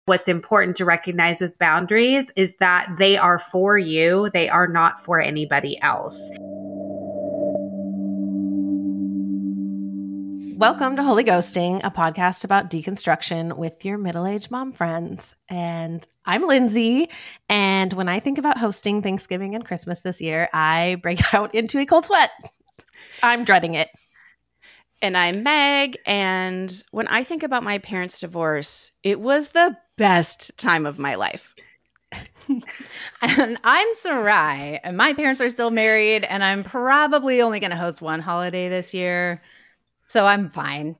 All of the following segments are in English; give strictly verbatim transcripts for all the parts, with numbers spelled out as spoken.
What's important to recognize with boundaries is that they are for you. They are not for anybody else. Welcome to Holy Ghosting, a podcast about deconstruction with your middle-aged mom friends. And I'm Lindsay. And when I think about hosting Thanksgiving and Christmas this year, I break out into a cold sweat. I'm dreading it. And I'm Meg. And when I think about my parents' divorce, it was the best time of my life. And I'm Sarai. And my parents are still married. And I'm probably only going to host one holiday this year. So I'm fine.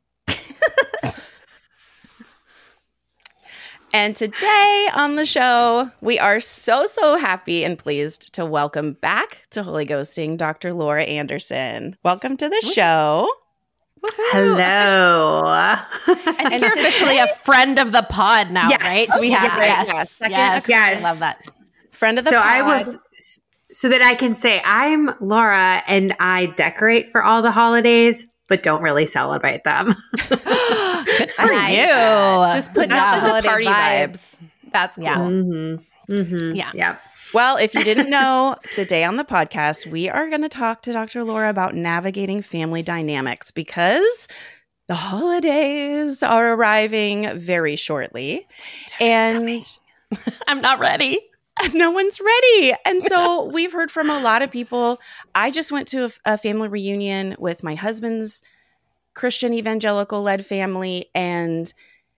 And today on the show, we are so, so happy and pleased to welcome back to Holy Ghosting Doctor Laura Anderson. Welcome to the show. Woo-hoo. Hello. I think you're officially a friend of the pod now, Yes. right? So we have Yes. yes, Yes. yes, Second- yes. I love that. Friend of the so pod. I was, so that I can say I'm Laura and I decorate for all the holidays, but don't really celebrate them. Good for Nice. you. Just putting That's out just a holiday party vibes. That's cool. Yeah. mm-hmm. Mm-hmm. Yeah. Yeah. Well, if you didn't know, today on the podcast, we are going to talk to Doctor Laura about navigating family dynamics because the holidays are arriving very shortly. And I'm not ready. no one's ready. And so we've heard from a lot of people. I just went to a, a family reunion with my husband's Christian evangelical led family, and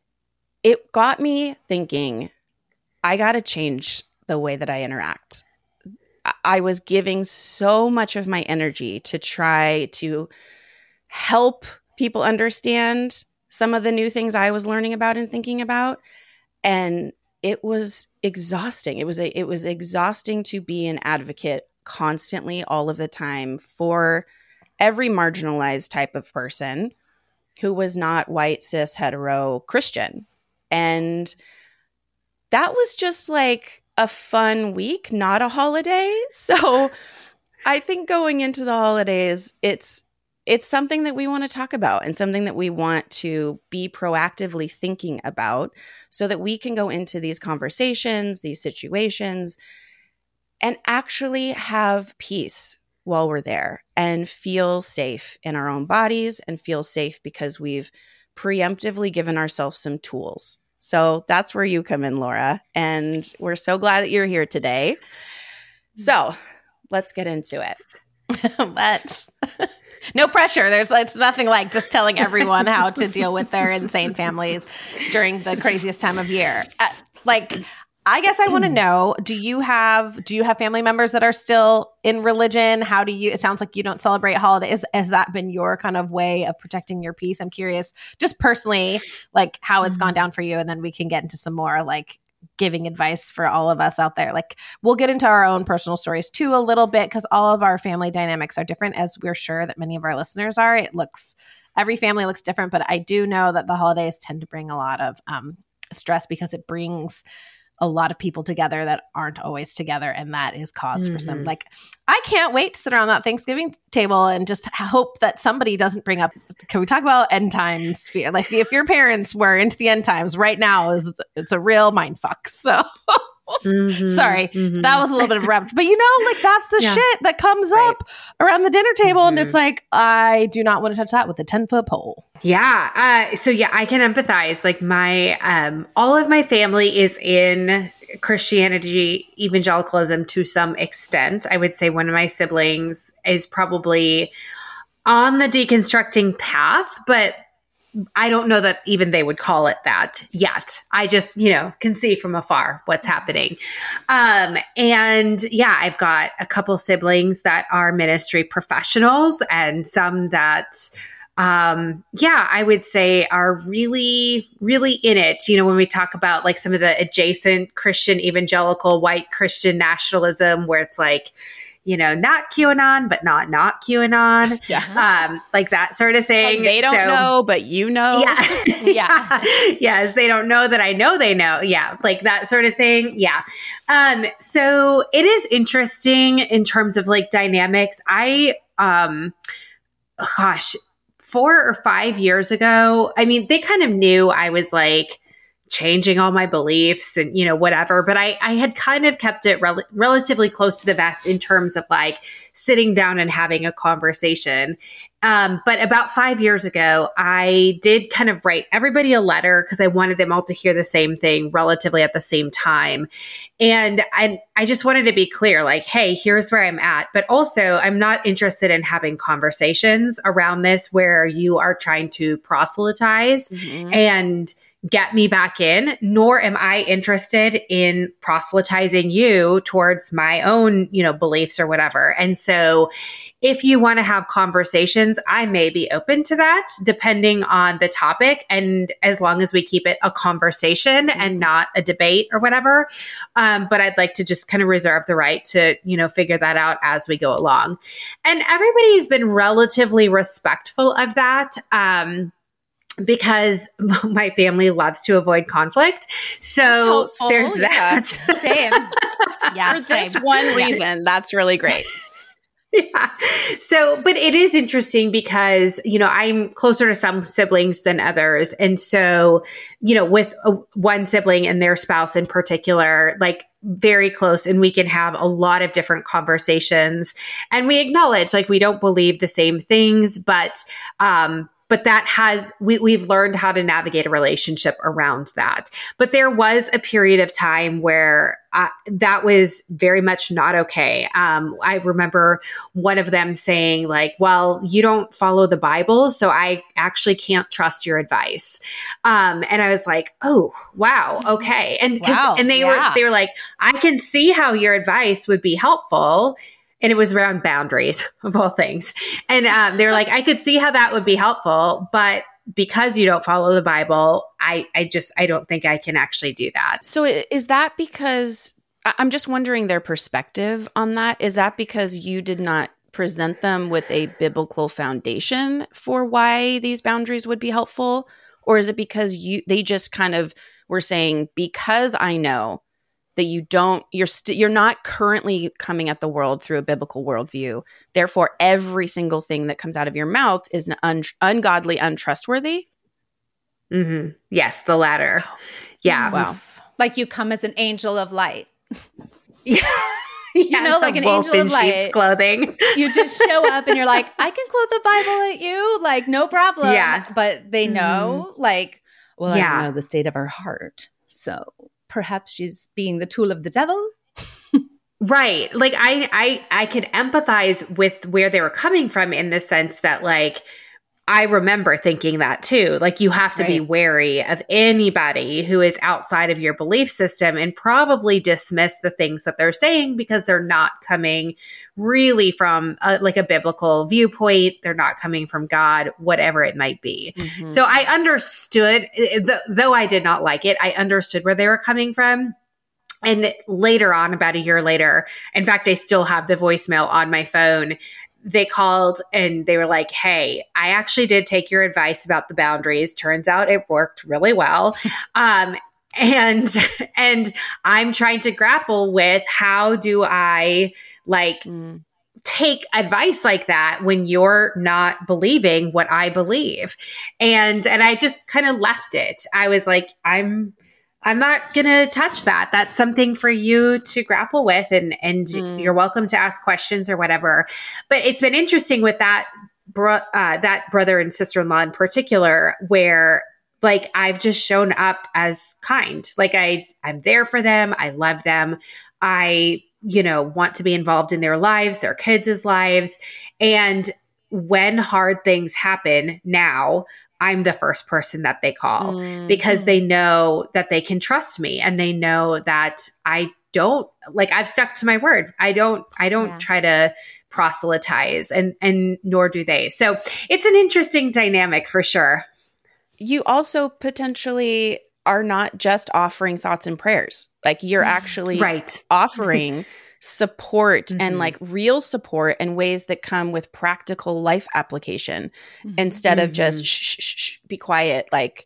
it got me thinking, I got to change the way that I interact. I-, I was giving so much of my energy to try to help people understand some of the new things I was learning about and thinking about. And it was exhausting. It was a, it was exhausting to be an advocate constantly, all of the time, for every marginalized type of person who was not white, cis, hetero Christian. And that was just like a fun week, not a holiday. So I think going into the holidays, it's it's something that we want to talk about and something that we want to be proactively thinking about so that we can go into these conversations, these situations, and actually have peace while we're there and feel safe in our own bodies and feel safe because we've preemptively given ourselves some tools. So that's where you come in, Laura. And we're so glad that you're here today. So let's get into it. Let's. No pressure. There's it's nothing like just telling everyone how to deal with their insane families during the craziest time of year. Uh, like, I guess I want to know, do you have do you have family members that are still in religion? How do you, it sounds like you don't celebrate holidays. Has that been your kind of way of protecting your peace? I'm curious, just personally, like how it's gone down for you. And then we can get into some more like giving advice for all of us out there. Like we'll get into our own personal stories too a little bit because all of our family dynamics are different, as we're sure that many of our listeners are. It looks, every family looks different, but I do know that the holidays tend to bring a lot of um, stress because it brings a lot of people together that aren't always together. And that is cause mm-hmm. for some, like, I can't wait to sit around that Thanksgiving table and just hope that somebody doesn't bring up, can we talk about end times fear? Like if your parents were into the end times right now, is it's a real mind fuck. So mm-hmm. sorry, mm-hmm. that was a little bit of a rep, but you know, like that's the yeah. shit that comes right. up around the dinner table. Mm-hmm. And it's like, I do not want to touch that with a ten foot pole. Yeah. Uh, so yeah, I can empathize. Like my, um, all of my family is in Christianity, evangelicalism to some extent. I would say one of my siblings is probably on the deconstructing path, but I don't know that even they would call it that yet. I just, you know, can see from afar what's happening. Um, and yeah, I've got a couple siblings that are ministry professionals and some that um, yeah, I would say are really, really in it. You know, when we talk about like some of the adjacent Christian evangelical white Christian nationalism, where it's like, you know, not QAnon, but not not QAnon, yeah, um, like that sort of thing. Like they don't so, know, but you know, yeah, yeah, yes, they don't know that I know they know, yeah, like that sort of thing, yeah. Um, so it is interesting in terms of like dynamics. I, um, gosh. Four or five years ago, I mean, they kind of knew I was like changing all my beliefs and, you know, whatever. But I, I had kind of kept it rel- relatively close to the vest in terms of like sitting down and having a conversation. Um, but about five years ago, I did kind of write everybody a letter because I wanted them all to hear the same thing relatively at the same time. And I, I just wanted to be clear, like, hey, here's where I'm at. But also, I'm not interested in having conversations around this where you are trying to proselytize mm-hmm. and get me back in, nor am I interested in proselytizing you towards my own, you know, beliefs or whatever. And so if you want to have conversations, I may be open to that depending on the topic. And as long as we keep it a conversation and not a debate or whatever. Um, but I'd like to just kind of reserve the right to, you know, figure that out as we go along. And everybody's been relatively respectful of that. Um, because my family loves to avoid conflict. So there's that. Yeah. Same. Yeah, For this same. one reason, yeah. That's really great. Yeah. So, but it is interesting because, you know, I'm closer to some siblings than others. And so, you know, with a, one sibling and their spouse in particular, like very close, and we can have a lot of different conversations, and we acknowledge like we don't believe the same things, but, um, But that has, we, we've learned how to navigate a relationship around that. But there was a period of time where uh, that was very much not okay. Um, I remember one of them saying like, well, you don't follow the Bible, so I actually can't trust your advice. Um, and I was like, oh, wow. Okay. And, wow, and they yeah. were, they were like, I can see how your advice would be helpful. And it was around boundaries of all things. And um, they were like, I could see how that would be helpful, but because you don't follow the Bible, I, I just, I don't think I can actually do that. So is that because, I'm just wondering their perspective on that. Is that because you did not present them with a biblical foundation for why these boundaries would be helpful? Or is it because you, they just kind of were saying, because I know that you don't, you're st- you're not currently coming at the world through a biblical worldview. Therefore, every single thing that comes out of your mouth is an un- ungodly, untrustworthy? Mm-hmm. Yes, the latter. Yeah. Wow. Like you come as an angel of light. Yeah. You yeah, know, like an wolf angel in of light. Sheep's clothing. You just show up and you're like, I can quote the Bible at you, like no problem. Yeah. But they know, mm-hmm. like, well, yeah. I know the state of her heart, so perhaps she's being the tool of the devil. Right. Like I, I, I could empathize with where they were coming from in the sense that like, I remember thinking that too. Like you have to right. be wary of anybody who is outside of your belief system and probably dismiss the things that they're saying because they're not coming really from a, like a biblical viewpoint. They're not coming from God, whatever it might be. Mm-hmm. So I understood, th- though I did not like it, I understood where they were coming from. And later on, about a year later, in fact, I still have the voicemail on my phone. They called and they were like, hey, I actually did take your advice about the boundaries. Turns out it worked really well. Um, and, and I'm trying to grapple with how do I like mm. take advice like that when you're not believing what I believe. And, and I just kind of left it. I was like, I'm, I'm not going to touch that. That's something for you to grapple with, and and mm. you're welcome to ask questions or whatever. But it's been interesting with that bro- uh, that brother and sister-in-law in particular, where like I've just shown up as kind. Like I I'm there for them. I love them. I, you know, want to be involved in their lives, their kids' lives. And when hard things happen now, I'm the first person that they call mm-hmm. because they know that they can trust me, and they know that I don't like, I've stuck to my word. I don't, I don't yeah. try to proselytize, and, and nor do they. So it's an interesting dynamic for sure. You also potentially are not just offering thoughts and prayers. Like you're actually right. offering support mm-hmm. and like real support in ways that come with practical life application mm-hmm. instead of just shh, shh, shh, be quiet. Like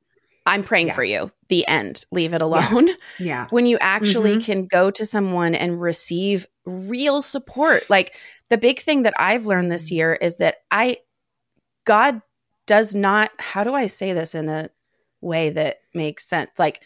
I'm praying yeah. for you, the end, leave it alone. Yeah. yeah. When you actually mm-hmm. can go to someone and receive real support. Like the big thing that I've learned this year is that I, God does not, how do I say this in a way that makes sense. Like,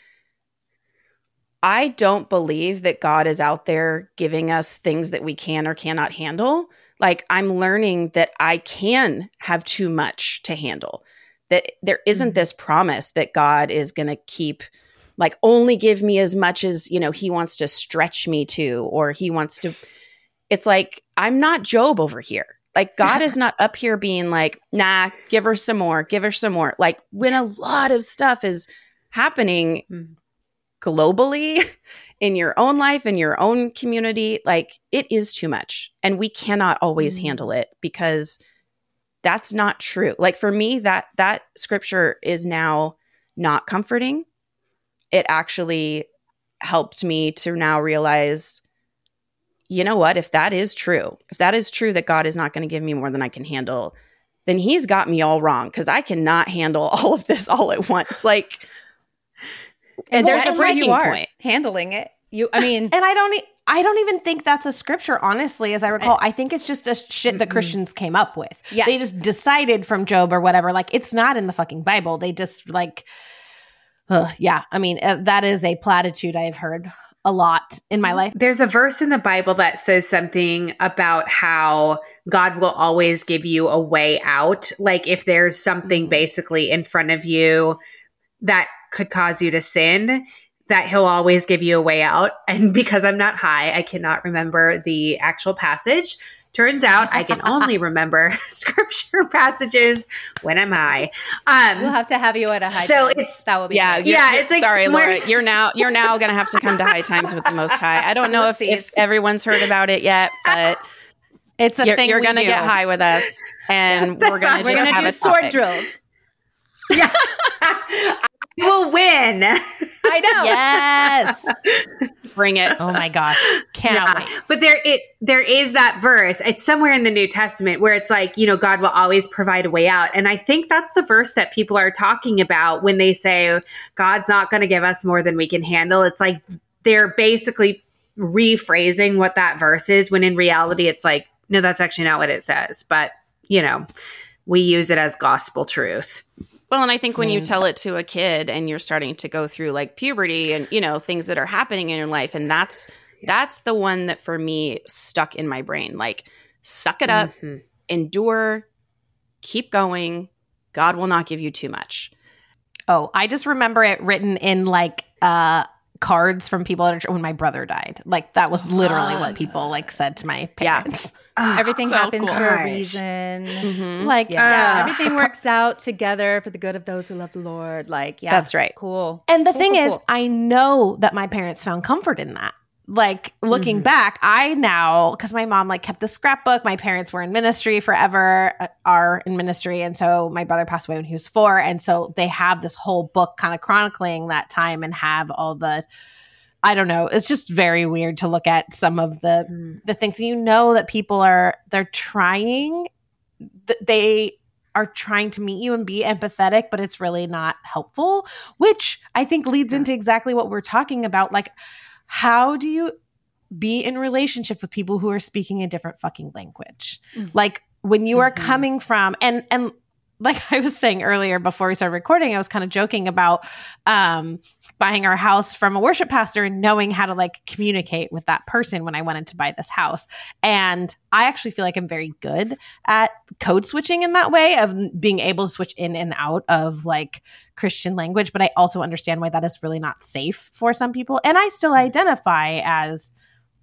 I don't believe that God is out there giving us things that we can or cannot handle. Like, I'm learning that I can have too much to handle, that there isn't mm-hmm. this promise that God is going to keep, like, only give me as much as, you know, he wants to stretch me to, or he wants to. It's like, I'm not Job over here. Like, God is not up here being like, nah, give her some more, give her some more. Like, when a lot of stuff is happening mm-hmm. globally, in your own life, in your own community, like, it is too much. And we cannot always mm-hmm. handle it, because that's not true. Like, for me, that that scripture is now not comforting. It actually helped me to now realize, you know what, if that is true, if that is true that God is not going to give me more than I can handle, then he's got me all wrong, because I cannot handle all of this all at once. Like, and well, there's a breaking you are point handling it. You, I mean, and I don't, e- I don't even think that's a scripture, honestly, as I recall. I, I think it's just a shit that Christians came up with. Yes. They just decided from Job or whatever. Like, it's not in the fucking Bible. They just like, uh, yeah. I mean, uh, that is a platitude I've heard a lot in my life. There's a verse in the Bible that says something about how God will always give you a way out. Like, if there's something basically in front of you that could cause you to sin, that he'll always give you a way out. And because I'm not high, I cannot remember the actual passage. Turns out I can only remember scripture passages when I'm high. Um, we'll have to have you at a high so times. it's that will be yeah, yeah. It's like sorry, somewhere- Laura. You're now you're now gonna have to come to High Times with the Most High. I don't know if, if everyone's heard about it yet, but it's a you're, thing. You're we gonna do. get high with us, and we're gonna We're just gonna have do a sword topic. drills. Yeah. I will win. I know. Yes. Bring it. Oh my gosh. Cannot Yeah. wait. But there it there is that verse. It's somewhere in the New Testament where it's like, you know, God will always provide a way out. And I think that's the verse that people are talking about when they say God's not going to give us more than we can handle. It's like they're basically rephrasing what that verse is, when in reality it's like, no, that's actually not what it says. But, you know, we use it as gospel truth. Well, and I think when you tell it to a kid and you're starting to go through like puberty and, you know, things that are happening in your life, and that's that's the one that for me stuck in my brain. Like, suck it up, mm-hmm. endure, keep going. God will not give you too much. Oh, I just remember it written in like uh, cards from people at a, when my brother died. Like, that was literally what people like said to my parents. Oh, everything so happens cool. for a Gosh. reason. Mm-hmm. Like, Yeah. yeah. Everything works out together for the good of those who love the Lord. Like, yeah. That's right. Cool. And the Cool, thing cool, is, cool. I know that my parents found comfort in that. Like, looking Mhm. back, I now, because my mom like kept the scrapbook. My parents were in ministry forever, uh, are in ministry. And so my brother passed away when he was four. And so they have this whole book kind of chronicling that time and have all the, I don't know. It's just very weird to look at some of the Mm. the things. You know that people are, they're trying, th- they are trying to meet you and be empathetic, but it's really not helpful, which I think leads Yeah. into exactly what we're talking about. Like, how do you be in relationship with people who are speaking a different fucking language? Mm. Like, when you are Mhm. coming from, and, and, like I was saying earlier before we started recording, I was kind of joking about um, buying our house from a worship pastor and knowing how to like communicate with that person when I wanted to buy this house. And I actually feel like I'm very good at code switching in that way, of being able to switch in and out of like Christian language. But I also understand why that is really not safe for some people. And I still identify as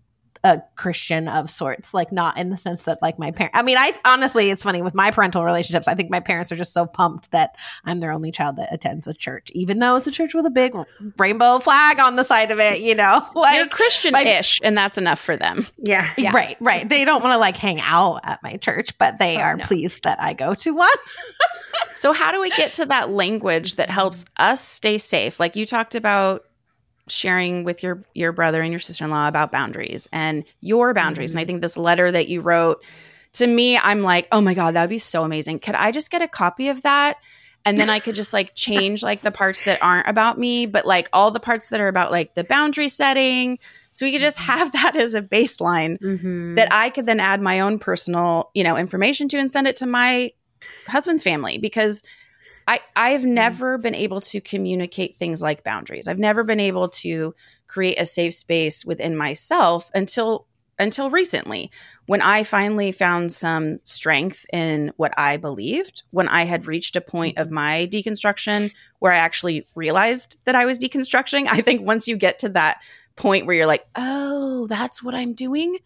a Christian of sorts, like not in the sense that like my parents, I mean, I honestly, it's funny with my parental relationships. I think my parents are just so pumped that I'm their only child that attends a church, even though it's a church with a big rainbow flag on the side of it, you know, like You're Christian-ish, and that's enough for them. Yeah. Yeah. right, right. They don't want to like hang out at my church, but they Oh, are no. pleased that I go to one. So how do we get to that language that helps us stay safe? Like, you talked about sharing with your your brother and your sister-in-law about boundaries and your boundaries. Mm-hmm. And I think this letter that you wrote to me, I'm like, oh my God, that would be so amazing. Could I just get a copy of that? And then I could just like change like the parts that aren't about me, but like all the parts that are about like the boundary setting. So we could just have that as a baseline Mm-hmm. that I could then add my own personal, you know, information to and send it to my husband's family. Because I, I've never been able to communicate things like boundaries. I've never been able to create a safe space within myself until until recently, when I finally found some strength in what I believed, when I had reached a point of my deconstruction where I actually realized that I was deconstructing. I think once you get to that point where you're like, oh, that's what I'm doing.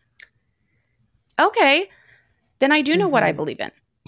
Okay, then I do know mm-hmm. what I believe in.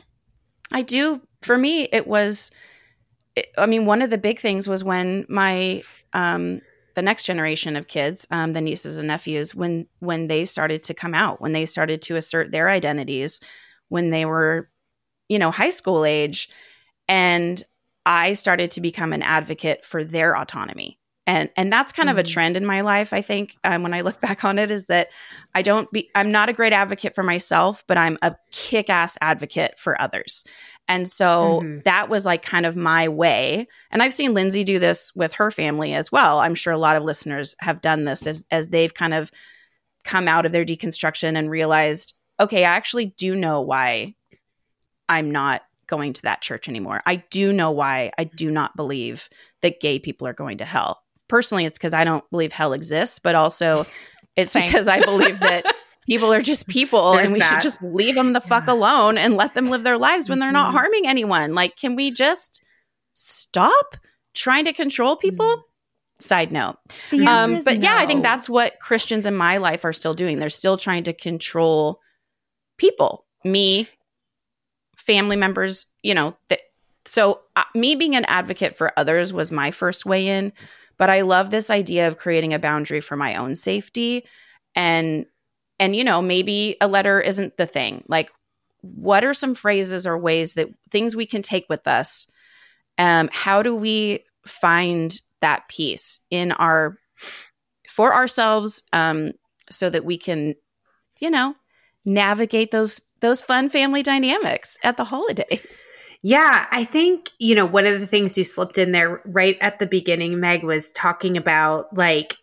I do. For me, it was, it, I mean, one of the big things was when my, um, the next generation of kids, um, the nieces and nephews, when when they started to come out, when they started to assert their identities, when they were, you know, high school age, and I started to become an advocate for their autonomy. And and that's kind mm-hmm. of a trend in my life, I think, um, when I look back on it, is that I don't be, I'm not a great advocate for myself, but I'm a kick-ass advocate for others. And so mm-hmm. that was like kind of my way. And I've seen Lindsay do this with her family as well. I'm sure a lot of listeners have done this as, as they've kind of come out of their deconstruction and realized, okay, I actually do know why I'm not going to that church anymore. I do know why I do not believe that gay people are going to hell. Personally, it's because I don't believe hell exists, but also it's Same. because I believe that people are just people There's and we that. should just leave them the fuck alone and let them live their lives when they're not mm-hmm. harming anyone. Like, can we just stop trying to control people? Mm-hmm. Side note. Um, but no. yeah, I think that's what Christians in my life are still doing. They're still trying to control people, me, family members, you know. Th- so uh, me being an advocate for others was my first way in. But I love this idea of creating a boundary for my own safety. And And, you know, maybe a letter isn't the thing. Like, what are some phrases or ways that things we can take with us? Um, how do we find that peace in our, for ourselves, um, so that we can, you know, navigate those, those fun family dynamics at the holidays? Yeah, I think, you know, one of the things you slipped in there right at the beginning, Meg, was talking about like,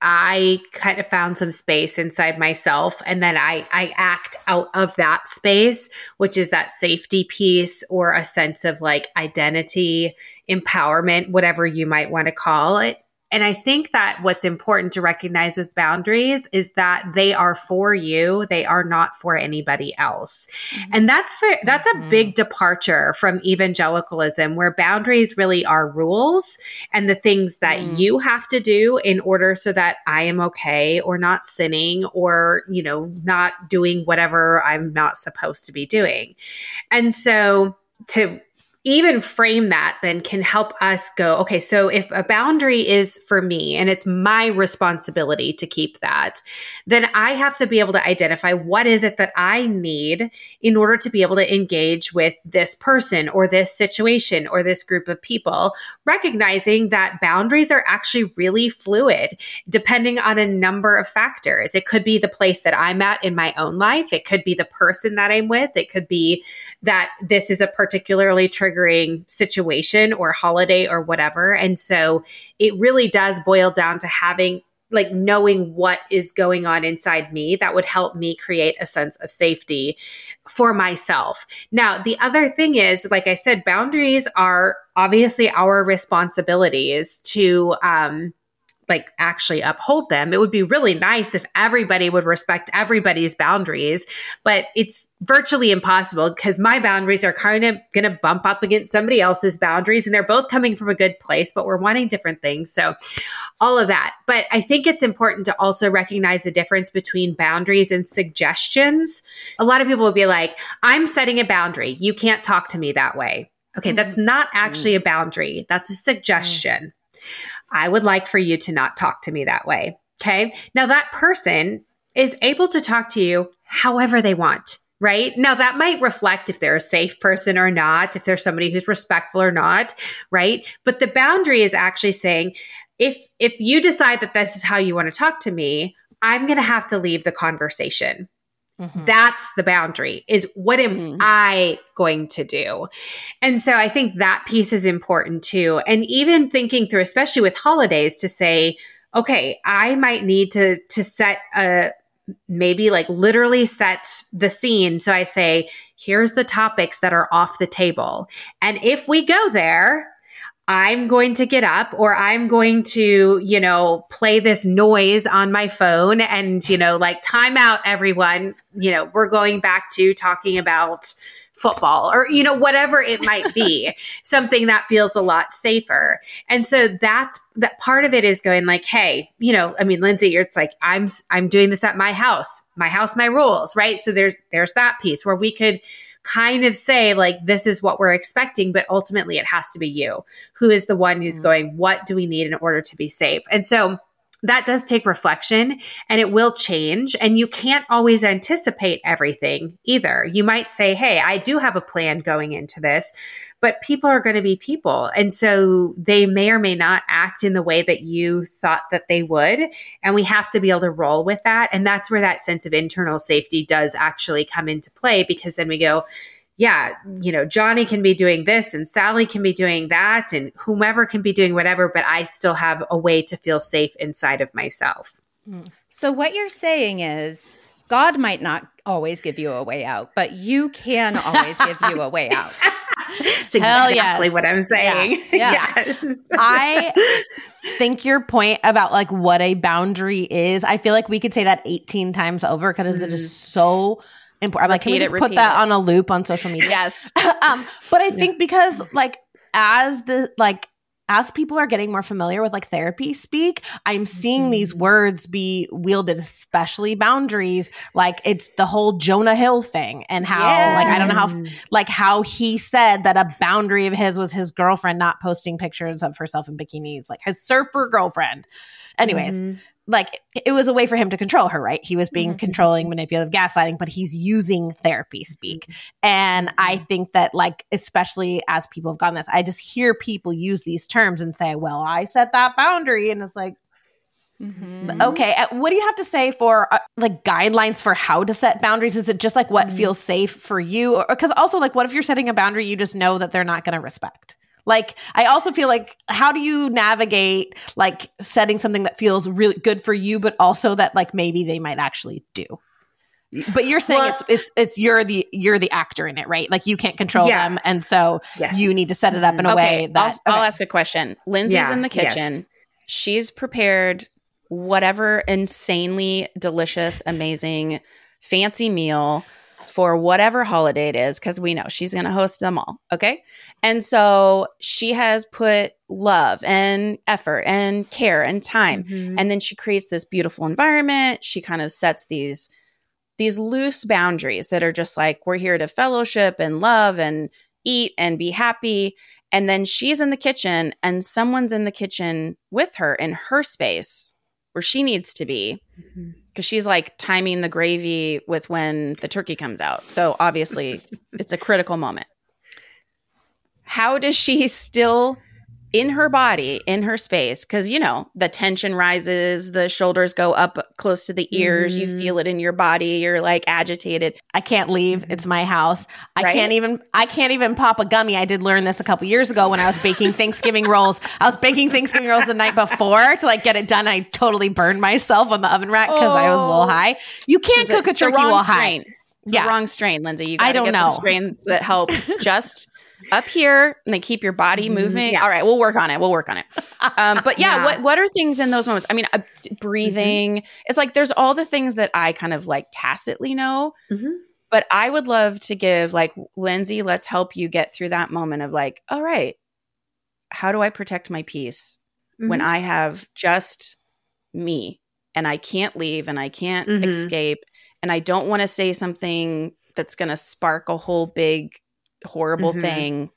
I kind of found some space inside myself, and then I, I act out of that space, which is that safety piece or a sense of like identity, empowerment, whatever you might want to call it. And I think that what's important to recognize with boundaries is that they are for you. They are not for anybody else. Mm-hmm. And that's for, that's a mm-hmm. big departure from evangelicalism, where boundaries really are rules and the things that mm. you have to do in order so that I am okay or not sinning or, you know, not doing whatever I'm not supposed to be doing. And so to even frame that then can help us go, okay, so if a boundary is for me and it's my responsibility to keep that, then I have to be able to identify what is it that I need in order to be able to engage with this person or this situation or this group of people, recognizing that boundaries are actually really fluid depending on a number of factors. It could be the place that I'm at in my own life. It could be the person that I'm with. It could be that this is a particularly triggering situation or holiday or whatever. And so it really does boil down to having, like, knowing what is going on inside me that would help me create a sense of safety for myself. Now, the other thing is, like I said, boundaries are obviously our responsibilities to, um, like actually uphold them. It would be really nice if everybody would respect everybody's boundaries, but it's virtually impossible because my boundaries are kind of going to bump up against somebody else's boundaries, and they're both coming from a good place, but we're wanting different things. So all of that. But I think it's important to also recognize the difference between boundaries and suggestions. A lot of people will be like, I'm setting a boundary. You can't talk to me that way. Okay, mm-hmm. That's not actually a boundary. That's a suggestion. Mm-hmm. I would like for you to not talk to me that way. Okay. Now that person is able to talk to you however they want, right? Now that might reflect if they're a safe person or not, if they're somebody who's respectful or not, right? But the boundary is actually saying, if, if you decide that this is how you want to talk to me, I'm going to have to leave the conversation. Mm-hmm. That's the boundary, is what am mm-hmm. I going to do? And so I think that piece is important too. And even thinking through, especially with holidays, to say, okay, I might need to, to set a, maybe like literally set the scene. So I say, here's the topics that are off the table. And if we go there, I'm going to get up, or I'm going to, you know, play this noise on my phone and, you know, like, time out, everyone. You know, we're going back to talking about football, or, you know, whatever it might be, something that feels a lot safer. And so that's, that part of it is going like, hey, you know, I mean, Lindsay, it's like, I'm, I'm doing this at my house, my house, my rules, right? So there's, there's that piece where we could kind of say like, this is what we're expecting, but ultimately it has to be you who is the one who's mm-hmm. going, what do we need in order to be safe? And so that does take reflection, and it will change, and you can't always anticipate everything either. You might say, hey, I do have a plan going into this, but people are going to be people. And so they may or may not act in the way that you thought that they would. And we have to be able to roll with that. And that's where that sense of internal safety does actually come into play, because then we go, yeah, you know, Johnny can be doing this and Sally can be doing that and whomever can be doing whatever, but I still have a way to feel safe inside of myself. So what you're saying is God might not always give you a way out, but you can always give you a way out. That's exactly yes. what I'm saying. Yeah. yeah. Yes. I think your point about like what a boundary is, I feel like we could say that eighteen times over because mm. it is so important. I'm like, can we just it, put that it. on a loop on social media? Yes. um, but I think because like as the like as people are getting more familiar with like therapy speak, I'm seeing mm-hmm. these words be wielded, especially boundaries. Like it's the whole Jonah Hill thing, and how yes. like I don't know how like how he said that a boundary of his was his girlfriend not posting pictures of herself in bikinis, like his surfer girlfriend. Anyways. Mm-hmm. Like it was a way for him to control her, right? He was being mm-hmm. controlling, manipulative, gaslighting, but he's using therapy speak. And I think that like, especially as people have gotten this, I just hear people use these terms and say, well, I set that boundary. And it's like, mm-hmm. okay, what do you have to say for uh, like guidelines for how to set boundaries? Is it just like what mm-hmm. feels safe for you? Because also like, what if you're setting a boundary, you just know that they're not going to respect? Like, I also feel like, how do you navigate like setting something that feels really good for you, but also that like maybe they might actually do? But you're saying well, it's it's it's you're the you're the actor in it, right? Like you can't control yeah. them, and so yes. you need to set it up in a okay. way that. I'll, okay. I'll ask a question. Lindsay's yeah. in the kitchen. Yes. She's prepared whatever insanely delicious, amazing, fancy meal for whatever holiday it is, because we know she's going to host them all. Okay. And so she has put love and effort and care and time. Mm-hmm. And then she creates this beautiful environment. She kind of sets these, these loose boundaries that are just like, we're here to fellowship and love and eat and be happy. And then she's in the kitchen and someone's in the kitchen with her in her space where she needs to be. Mm-hmm. Because she's like timing the gravy with when the turkey comes out. So obviously it's a critical moment. How does she still in her body, in her space? Because, you know, the tension rises, the shoulders go up close to the ears. Mm. You feel it in your body. You're like agitated. I can't leave. It's my house. I right? can't even, I can't even pop a gummy. I did learn this a couple years ago when I was baking Thanksgiving rolls. I was baking Thanksgiving rolls the night before to like get it done. I totally burned myself on the oven rack because oh. I was a little high. You can't She's cook a, a turkey while high. It's yeah. the wrong strain, Lindsay. You gotta I don't get know. the strains that help just up here and they keep your body moving. Yeah. All right, we'll work on it. We'll work on it. Um, but yeah, yeah, what what are things in those moments? I mean, uh, breathing. Mm-hmm. It's like there's all the things that I kind of like tacitly know. Mm-hmm. But I would love to give like, Lindsay, let's help you get through that moment of like, all right, how do I protect my peace mm-hmm. when I have just me and I can't leave and I can't mm-hmm. escape and I don't want to say something that's going to spark a whole big horrible mm-hmm. thing.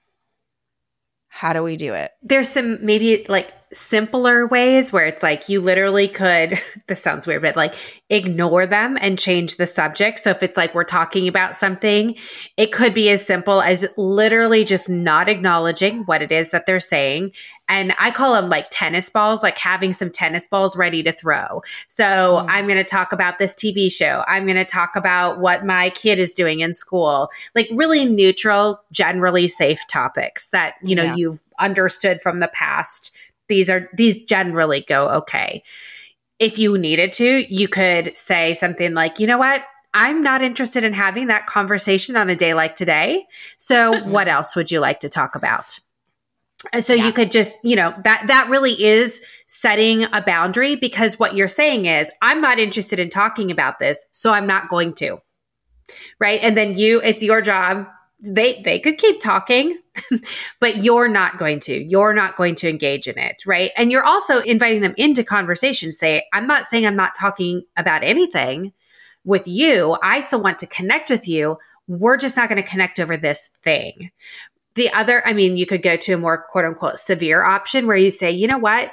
How do we do it? There's some maybe like simpler ways where it's like you literally could, this sounds weird, but like ignore them and change the subject. So if it's like we're talking about something, it could be as simple as literally just not acknowledging what it is that they're saying. And I call them like tennis balls, like having some tennis balls ready to throw. So mm. I'm going to talk about this T V show. I'm going to talk about what my kid is doing in school, like really neutral, generally safe topics that, you know, yeah. you've understood from the past. These are, these generally go okay. if you needed to, you could say something like, you know what? I'm not interested in having that conversation on a day like today. So what else would you like to talk about? And so yeah. you could just, you know, that, that really is setting a boundary, because what you're saying is, I'm not interested in talking about this, so I'm not going to. Right. And then you, it's your job. They, they could keep talking, but you're not going to, you're not going to engage in it. Right. And you're also inviting them into conversation. Say, I'm not saying I'm not talking about anything with you. I still want to connect with you. We're just not going to connect over this thing. The other, I mean, you could go to a more quote unquote severe option where you say, you know what?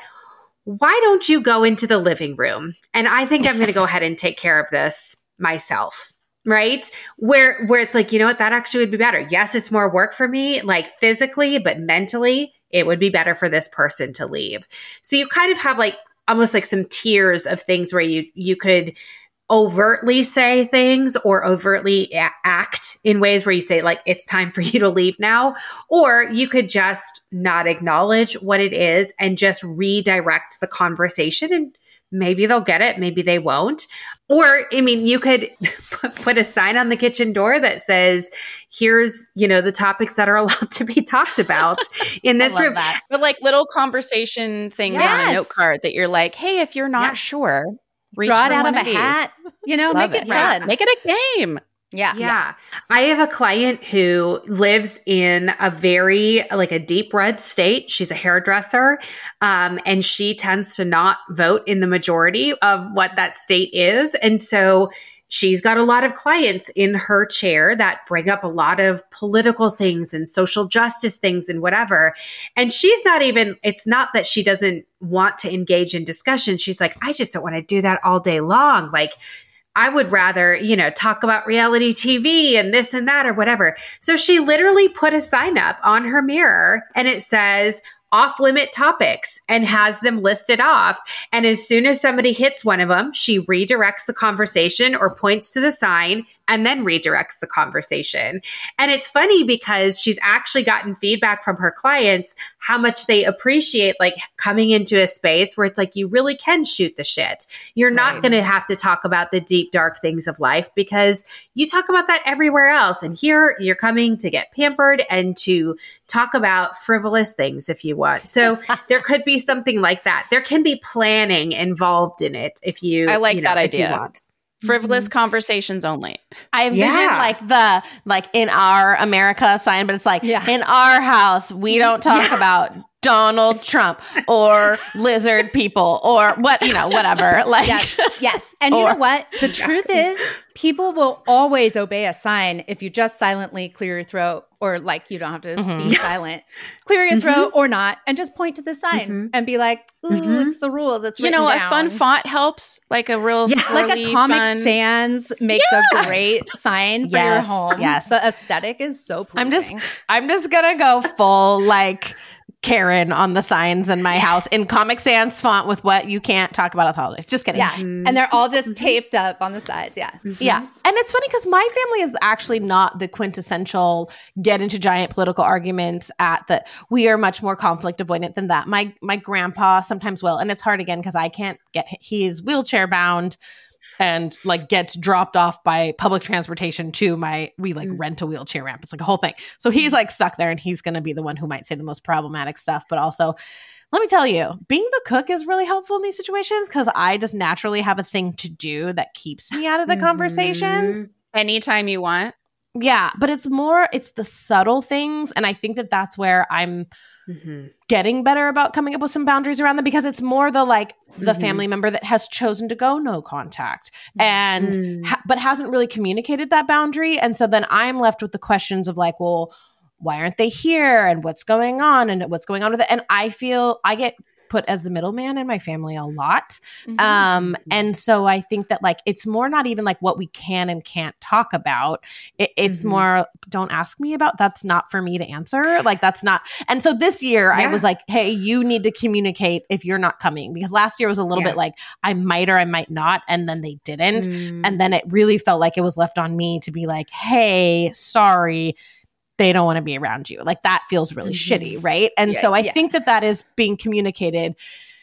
Why don't you go into the living room? And I think I'm going to go ahead and take care of this myself. Right? Where, where it's like, you know what? That actually would be better. Yes, it's more work for me, like physically, but mentally, it would be better for this person to leave. So you kind of have like almost like some tiers of things where you, you could overtly say things or overtly a- act in ways where you say like, it's time for you to leave now, or you could just not acknowledge what it is and just redirect the conversation, and maybe they'll get it, maybe they won't. Or, I mean, you could put a sign on the kitchen door that says, here's, you know, the topics that are allowed to be talked about in this room. That. But like little conversation things yes. on a note card that you're like, hey, if you're not yeah. sure, draw it out of a these. hat, you know, Love make it, it fun. Yeah. Make it a game. Yeah. yeah. Yeah. I have a client who lives in a very, like a deep red state. She's a hairdresser. Um, and she tends to not vote in the majority of what that state is. And so she's got a lot of clients in her chair that bring up a lot of political things and social justice things and whatever. And she's not even, it's not that she doesn't want to engage in discussion. She's like, I just don't want to do that all day long. Like, I would rather, you know, talk about reality T V and this and that or whatever. So she literally put a sign up on her mirror and it says off limit topics and has them listed off. And as soon as somebody hits one of them, she redirects the conversation or points to the sign and then redirects the conversation. And it's funny because she's actually gotten feedback from her clients how much they appreciate like coming into a space where it's like, you really can shoot the shit. You're not right. going to have to talk about the deep, dark things of life because you talk about that everywhere else. And here you're coming to get pampered and to talk about frivolous things if you want. So there could be something like that. There can be planning involved in it if you, I like you know, that idea. If you want. Frivolous mm-hmm. conversations only. I envision yeah. like the, like in our America sign, but it's like yeah. in our house, we don't talk yeah. about Donald Trump or lizard people or what, you know, whatever. Like, yes. yes. And or, you know what? The truth is people will always obey a sign if you just silently clear your throat, or like, you don't have to mm-hmm. be silent, clear your throat mm-hmm. or not, and just point to the sign mm-hmm. and be like, ooh, mm-hmm. it's the rules. It's you know, down. A fun font helps, like a real yeah. like a Comic fun... Sans makes yeah. a great sign for yes. your home. Yes. The aesthetic is so pleasing. I'm just, I'm just gonna go full like Karen on the signs in my house in Comic Sans font with what you can't talk about at the holidays. Just kidding. Yeah. Mm-hmm. And they're all just taped up on the sides. Yeah. Mm-hmm. Yeah. And it's funny because my family is actually not the quintessential get into giant political arguments at the, we are much more conflict avoidant than that. My, my grandpa sometimes will. And it's hard again because I can't get, he is wheelchair bound and like gets dropped off by public transportation to my, we like rent a wheelchair ramp. It's like a whole thing. So he's like stuck there and he's going to be the one who might say the most problematic stuff. But also, let me tell you, being the cook is really helpful in these situations because I just naturally have a thing to do that keeps me out of the mm-hmm. conversations. Anytime you want. Yeah. But it's more, it's the subtle things. And I think that that's where I'm mm-hmm. getting better about coming up with some boundaries around them because it's more the like the mm-hmm. family member that has chosen to go no contact and mm. ha- but hasn't really communicated that boundary. And so then I'm left with the questions of like, well, why aren't they here and what's going on and what's going on with it? And I feel I get put as the middleman in my family a lot. Mm-hmm. Um, and so I think that like, it's more not even like what we can and can't talk about. It, it's mm-hmm. more, don't ask me about, that's not for me to answer. Like that's not. And so this year yeah. I was like, hey, you need to communicate if you're not coming, because last year was a little yeah. bit like I might or I might not. And then they didn't. Mm. And then it really felt like it was left on me to be like, hey, sorry, they don't want to be around you. Like that feels really mm-hmm. shitty. Right. And yeah, so I yeah. think that that is being communicated.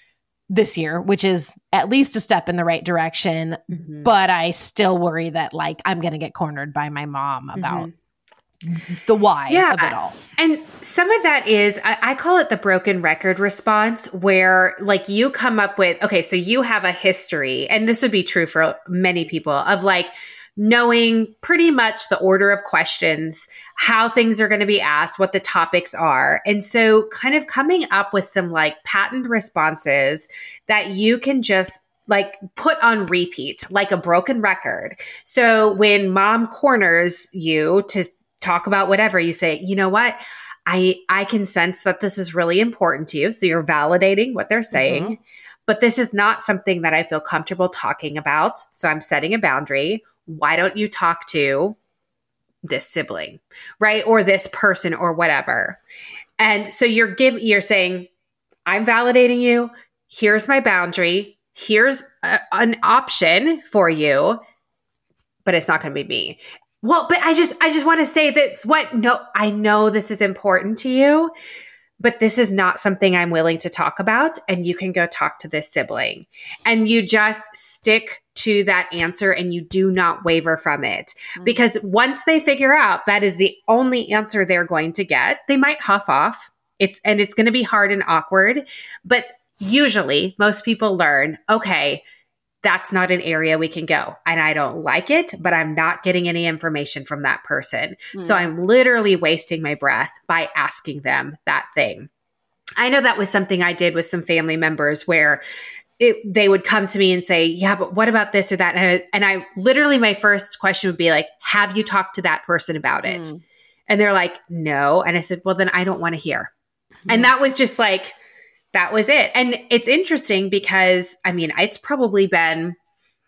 this year, which is at least a step in the right direction. Mm-hmm. But I still worry that like I'm going to get cornered by my mom about mm-hmm. the why yeah. of it all. And some of that is, I, I call it the broken record response, where like you come up with, okay, so you have a history, and this would be true for many people, of like knowing pretty much the order of questions, how things are going to be asked, what the topics are. And so kind of coming up with some like patent responses that you can just like put on repeat, like a broken record. So when mom corners you to talk about whatever, you say, you know what? I, I can sense that this is really important to you. So you're validating what they're saying, mm-hmm. but this is not something that I feel comfortable talking about. So I'm setting a boundary. Why don't you talk to this sibling, right? Or this person or whatever. And so you're give, you're saying, I'm validating you. Here's my boundary. Here's a, an option for you, but it's not going to be me. Well, but I just, I just want to say this, what, no, I know this is important to you, but this is not something I'm willing to talk about. And you can go talk to this sibling, and you just stick to that answer and you do not waver from it. Mm-hmm. Because once they figure out that is the only answer they're going to get, they might huff off. It's, and it's going to be hard and awkward, but usually most people learn, okay, that's not an area we can go. And I don't like it, but I'm not getting any information from that person. Mm. So I'm literally wasting my breath by asking them that thing. I know that was something I did with some family members where it, they would come to me and say, yeah, but what about this or that? And I, and I literally, my first question would be like, have you talked to that person about it? Mm. And they're like, no. And I said, well, then I don't want to hear. Mm. And that was just like, that was it. And it's interesting because, I mean, it's probably been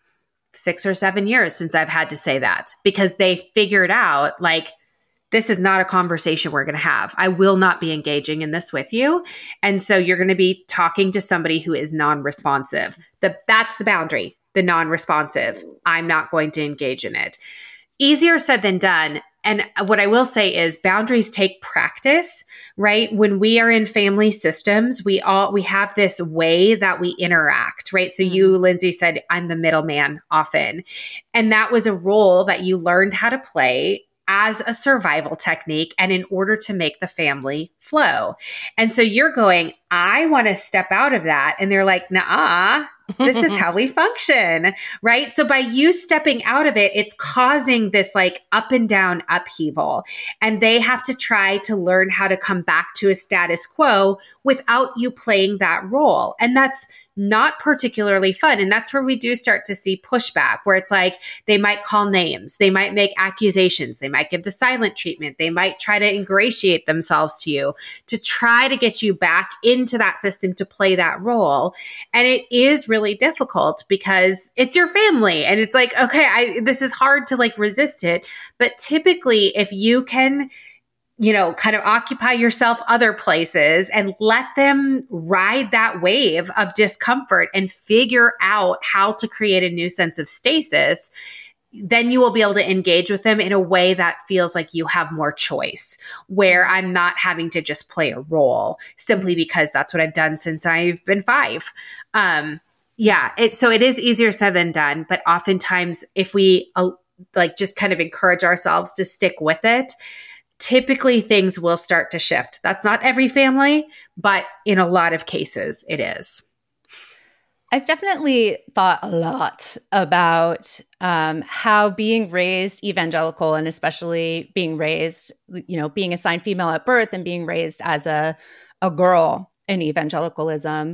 six or seven years since I've had to say that, because they figured out like, this is not a conversation we're going to have. I will not be engaging in this with you. And so you're going to be talking to somebody who is non-responsive. The, that's the boundary, the non-responsive. I'm not going to engage in it. Easier said than done. And what I will say is boundaries take practice, right? When we are in family systems, we all, we have this way that we interact, right? So mm-hmm. you, Lindsay, said, I'm the middleman often. And that was a role that you learned how to play as a survival technique and in order to make the family flow. And so you're going, I want to step out of that. And they're like, nah, this is how we function, right? So by you stepping out of it, it's causing this like up and down upheaval. And they have to try to learn how to come back to a status quo without you playing that role. And that's not particularly fun. And that's where we do start to see pushback, where it's like they might call names, they might make accusations, they might give the silent treatment, they might try to ingratiate themselves to you to try to get you back into that system to play that role. And it is really difficult because it's your family and it's like, okay, I, this is hard to like resist it. But typically if you can, you know, kind of occupy yourself other places and let them ride that wave of discomfort and figure out how to create a new sense of stasis, then you will be able to engage with them in a way that feels like you have more choice, where I'm not having to just play a role simply because that's what I've done since I've been five. Um, yeah. It, so it is easier said than done, but oftentimes if we uh, like just kind of encourage ourselves to stick with it, typically things will start to shift. That's not every family, but in a lot of cases it is. I've definitely thought a lot about um, how being raised evangelical, and especially being raised, you know, being assigned female at birth and being raised as a, a girl in evangelicalism,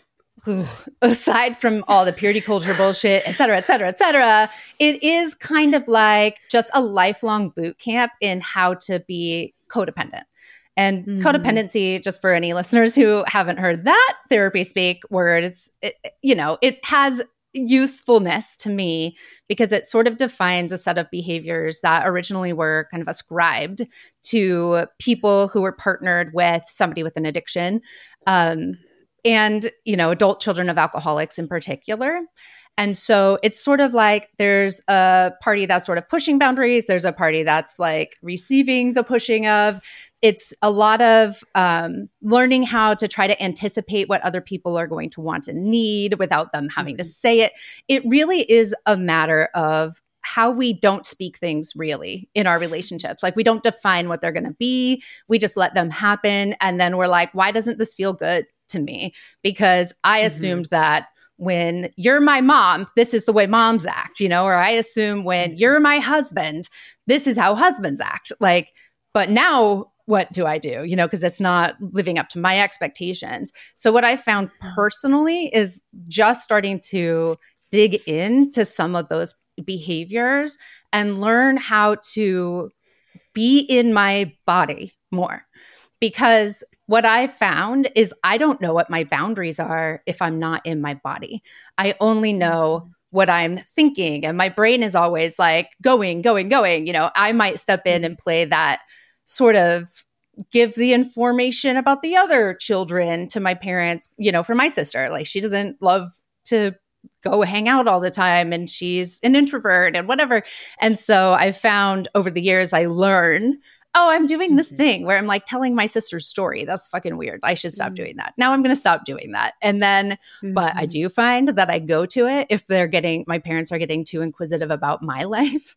aside from all the purity culture bullshit, et cetera, et cetera, et cetera, it is kind of like just a lifelong boot camp in how to be codependent. And mm. codependency, just for any listeners who haven't heard that therapy speak word, it's, it, you know, it has usefulness to me because it sort of defines a set of behaviors that originally were kind of ascribed to people who were partnered with somebody with an addiction. Um, and, you know, adult children of alcoholics in particular. And so it's sort of like there's a party that's sort of pushing boundaries. There's a party that's like receiving the pushing of. it's a lot of um, learning how to try to anticipate what other people are going to want and need without them having mm-hmm. to say it. It really is a matter of how we don't speak things really in our relationships. Like we don't define what they're going to be. We just let them happen. And then we're like, why doesn't this feel good to me? Because I mm-hmm. assumed that when you're my mom, this is the way moms act, you know, or I assume when you're my husband, this is how husbands act. Like, but now what do I do? You know, because it's not living up to my expectations. So what I found personally is just starting to dig into some of those behaviors and learn how to be in my body more. Because what I found is I don't know what my boundaries are if I'm not in my body. I only know what I'm thinking, and my brain is always like going, going, going. You know, I might step in and play that sort of give the information about the other children to my parents, you know, for my sister. Like she doesn't love to go hang out all the time and she's an introvert and whatever. And so I found over the years, I learn, oh, I'm doing this mm-hmm. thing where I'm like telling my sister's story. That's fucking weird. I should stop mm-hmm. doing that. Now I'm going to stop doing that. And then, mm-hmm. but I do find that I go to it if they're getting, my parents are getting too inquisitive about my life.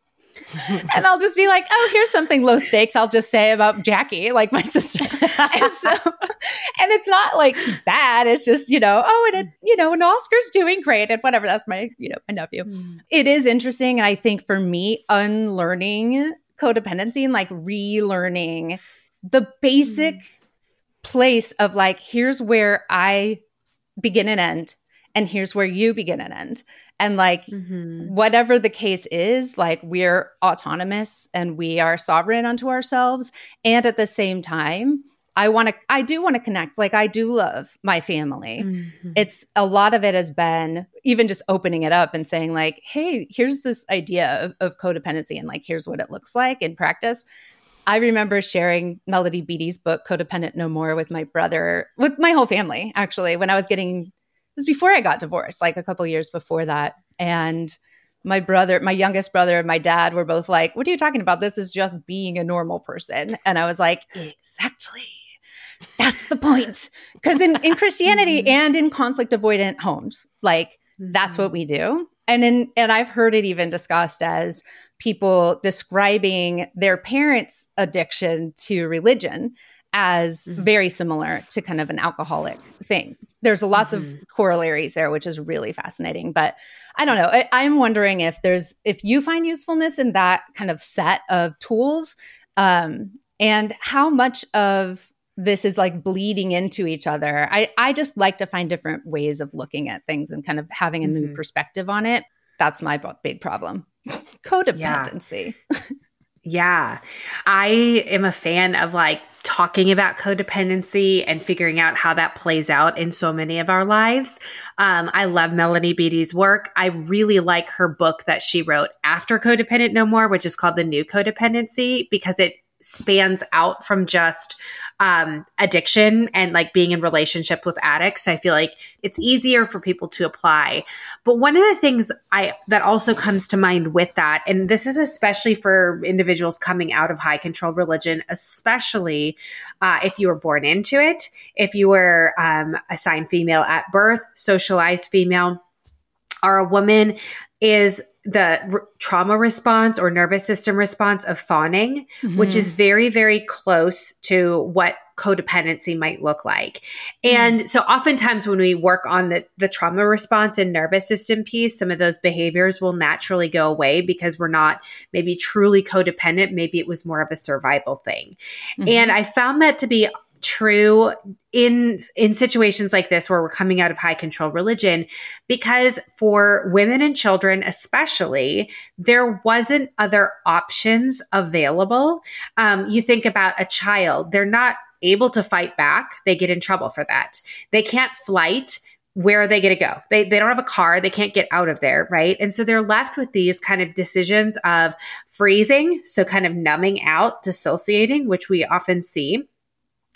And I'll just be like, oh, here's something low stakes I'll just say about Jackie, like my sister. And so, and it's not like bad. It's just, you know, oh, and it, you know, and Oscar's doing great and whatever. That's my, you know, my nephew. Mm. It is interesting. And I think for me, unlearning codependency and like relearning the basic mm. place of like, here's where I begin and end. And here's where you begin and end. And like, mm-hmm. whatever the case is, like we're autonomous and we are sovereign unto ourselves. And at the same time, I want to, I do want to connect. Like I do love my family. Mm-hmm. It's a lot of it has been even just opening it up and saying like, hey, here's this idea of, of codependency and like, here's what it looks like in practice. I remember sharing Melody Beattie's book, Codependent No More, with my brother, with my whole family, actually, when I was getting It was before I got divorced, like a couple years before that. And my brother, my youngest brother and my dad were both like, what are you talking about? This is just being a normal person. And I was like, exactly. That's the point. Because in, in Christianity and in conflict avoidant homes, like that's what we do. And in, and I've heard it even discussed as people describing their parents' addiction to religion as mm-hmm. very similar to kind of an alcoholic thing. There's lots mm-hmm. of corollaries there, which is really fascinating. But I don't know. I, I'm wondering if there's, if you find usefulness in that kind of set of tools, um, and how much of this is like bleeding into each other. I, I just like to find different ways of looking at things and kind of having a mm-hmm. new perspective on it. That's my b- big problem. Codependency. Yeah. Yeah. I am a fan of like talking about codependency and figuring out how that plays out in so many of our lives. Um, I love Melanie Beattie's work. I really like her book that she wrote after Codependent No More, which is called The New Codependency, because it spans out from just um, addiction and like being in relationship with addicts. I feel like it's easier for people to apply. But one of the things I that also comes to mind with that, and this is especially for individuals coming out of high control religion, especially uh, if you were born into it, if you were um, assigned female at birth, socialized female, or a woman, is the r- trauma response or nervous system response of fawning, mm-hmm. which is very, very close to what codependency might look like. Mm-hmm. And so oftentimes when we work on the, the trauma response and nervous system piece, some of those behaviors will naturally go away because we're not maybe truly codependent. Maybe it was more of a survival thing. Mm-hmm. And I found that to be true in in situations like this where we're coming out of high control religion, because for women and children especially, there wasn't other options available. Um, you think about a child, they're not able to fight back. They get in trouble for that. They can't flight. Where are they going to go? They they don't have a car. They can't get out of there, right? And so they're left with these kind of decisions of freezing, so kind of numbing out, dissociating, which we often see.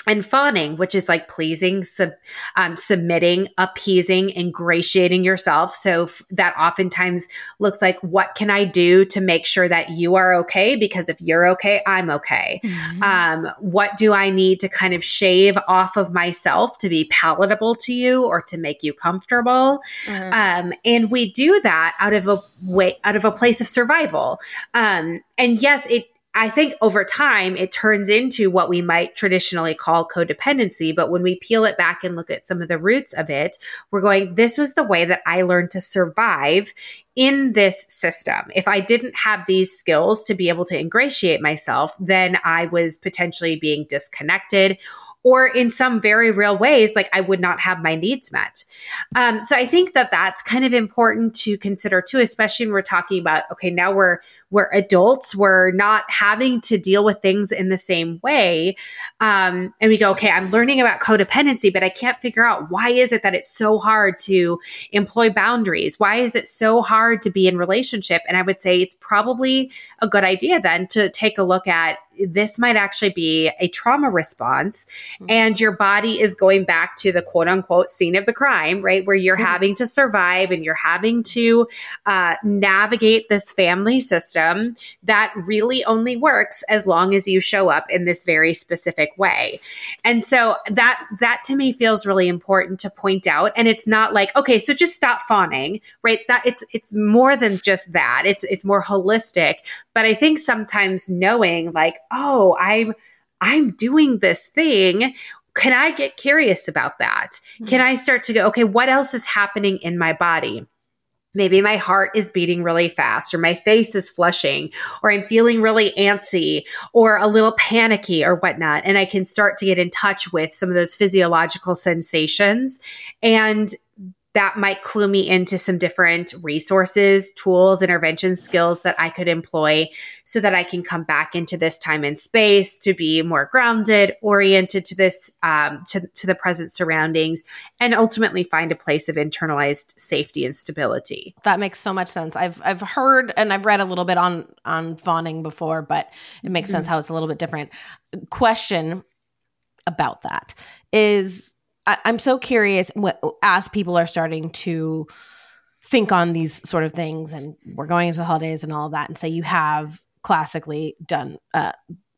And fawning, which is like pleasing, sub, um, submitting, appeasing, ingratiating yourself. So f- that oftentimes looks like, what can I do to make sure that you are okay? Because if you're okay, I'm okay. Mm-hmm. Um, what do I need to kind of shave off of myself to be palatable to you or to make you comfortable? Mm-hmm. Um, and we do that out of a way, out of a place of survival. Um, and yes, it, I think over time, it turns into what we might traditionally call codependency. But when we peel it back and look at some of the roots of it, we're going, this was the way that I learned to survive in this system. If I didn't have these skills to be able to ingratiate myself, then I was potentially being disconnected, or in some very real ways, like I would not have my needs met. Um, so I think that that's kind of important to consider too, especially when we're talking about, okay, now we're, we're adults, we're not having to deal with things in the same way. Um, and we go, okay, I'm learning about codependency, but I can't figure out why is it that it's so hard to employ boundaries? Why is it so hard to be in relationship? And I would say it's probably a good idea then to take a look at, this might actually be a trauma response, mm-hmm. and your body is going back to the quote unquote scene of the crime, right? Where you're mm-hmm. having to survive and you're having to uh, navigate this family system that really only works as long as you show up in this very specific way. And so that, that to me feels really important to point out. And it's not like, okay, so just stop fawning, right? That it's, it's more than just that. It's, it's more holistic. But I think sometimes knowing like, oh, I'm, I'm doing this thing. Can I get curious about that? Mm-hmm. Can I start to go, okay, what else is happening in my body? Maybe my heart is beating really fast, or my face is flushing, or I'm feeling really antsy or a little panicky or whatnot. And I can start to get in touch with some of those physiological sensations, and that might clue me into some different resources, tools, intervention skills that I could employ so that I can come back into this time and space to be more grounded, oriented to this, um, to, to the present surroundings, and ultimately find a place of internalized safety and stability. That makes so much sense. I've I've heard and I've read a little bit on on fawning before, but it makes mm-hmm. sense how it's a little bit different. Question about that is, I'm so curious what, as people are starting to think on these sort of things, and we're going into the holidays and all of that, and say you have classically done uh,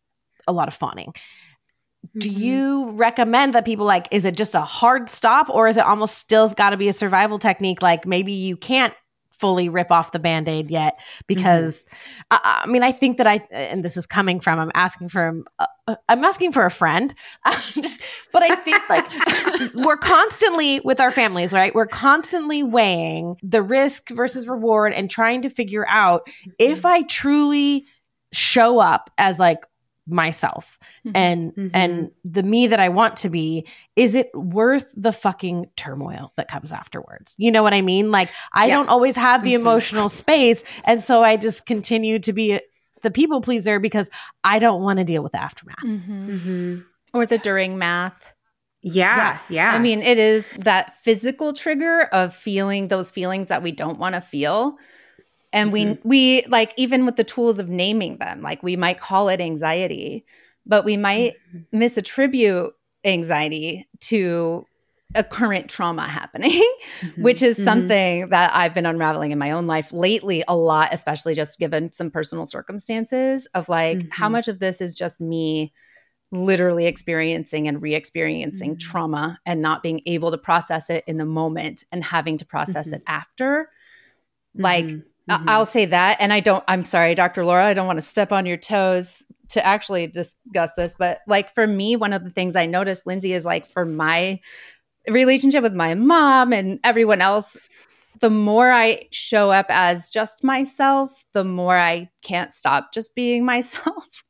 a lot of fawning. Mm-hmm. Do you recommend that people like, is it just a hard stop, or is it almost still got to be a survival technique? Like maybe you can't fully rip off the Band-Aid yet because mm-hmm. I, I mean, I think that I, and this is coming from, I'm asking for, uh, I'm asking for a friend, just, but I think like we're constantly with our families, right? We're constantly weighing the risk versus reward and trying to figure out mm-hmm. if I truly show up as like myself mm-hmm. and mm-hmm. and the me that I want to be, is it worth the fucking turmoil that comes afterwards? You know what I mean? Like I yeah. don't always have the mm-hmm. emotional space, and so I just continue to be the people pleaser because I don't want to deal with the aftermath mm-hmm. Mm-hmm. or the during math. Yeah, yeah. I mean, it is that physical trigger of feeling those feelings that we don't want to feel. And mm-hmm. we, we like, even with the tools of naming them, like we might call it anxiety, but we might mm-hmm. misattribute anxiety to a current trauma happening, mm-hmm. which is mm-hmm. something that I've been unraveling in my own life lately a lot, especially just given some personal circumstances of like, mm-hmm. how much of this is just me literally experiencing and re-experiencing mm-hmm. trauma and not being able to process it in the moment and having to process mm-hmm. it after. Like, mm-hmm. Mm-hmm. I'll say that. And I don't, I'm sorry, Doctor Laura, I don't want to step on your toes to actually discuss this. But like for me, one of the things I noticed, Lindsay, is like for my relationship with my mom and everyone else, the more I show up as just myself, the more I can't stop just being myself.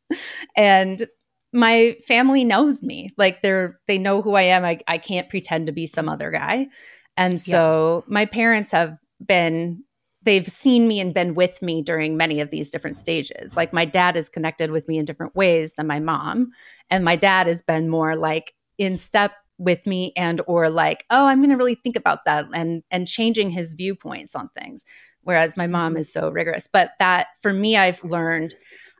And my family knows me. Like they're, they know who I am. I, I can't pretend to be some other guy. And so yeah. my parents have been they've seen me and been with me during many of these different stages. Like my dad is connected with me in different ways than my mom. And my dad has been more like in step with me and or like, oh, I'm going to really think about that and and changing his viewpoints on things. Whereas my mom is so rigorous. But that for me, I've learned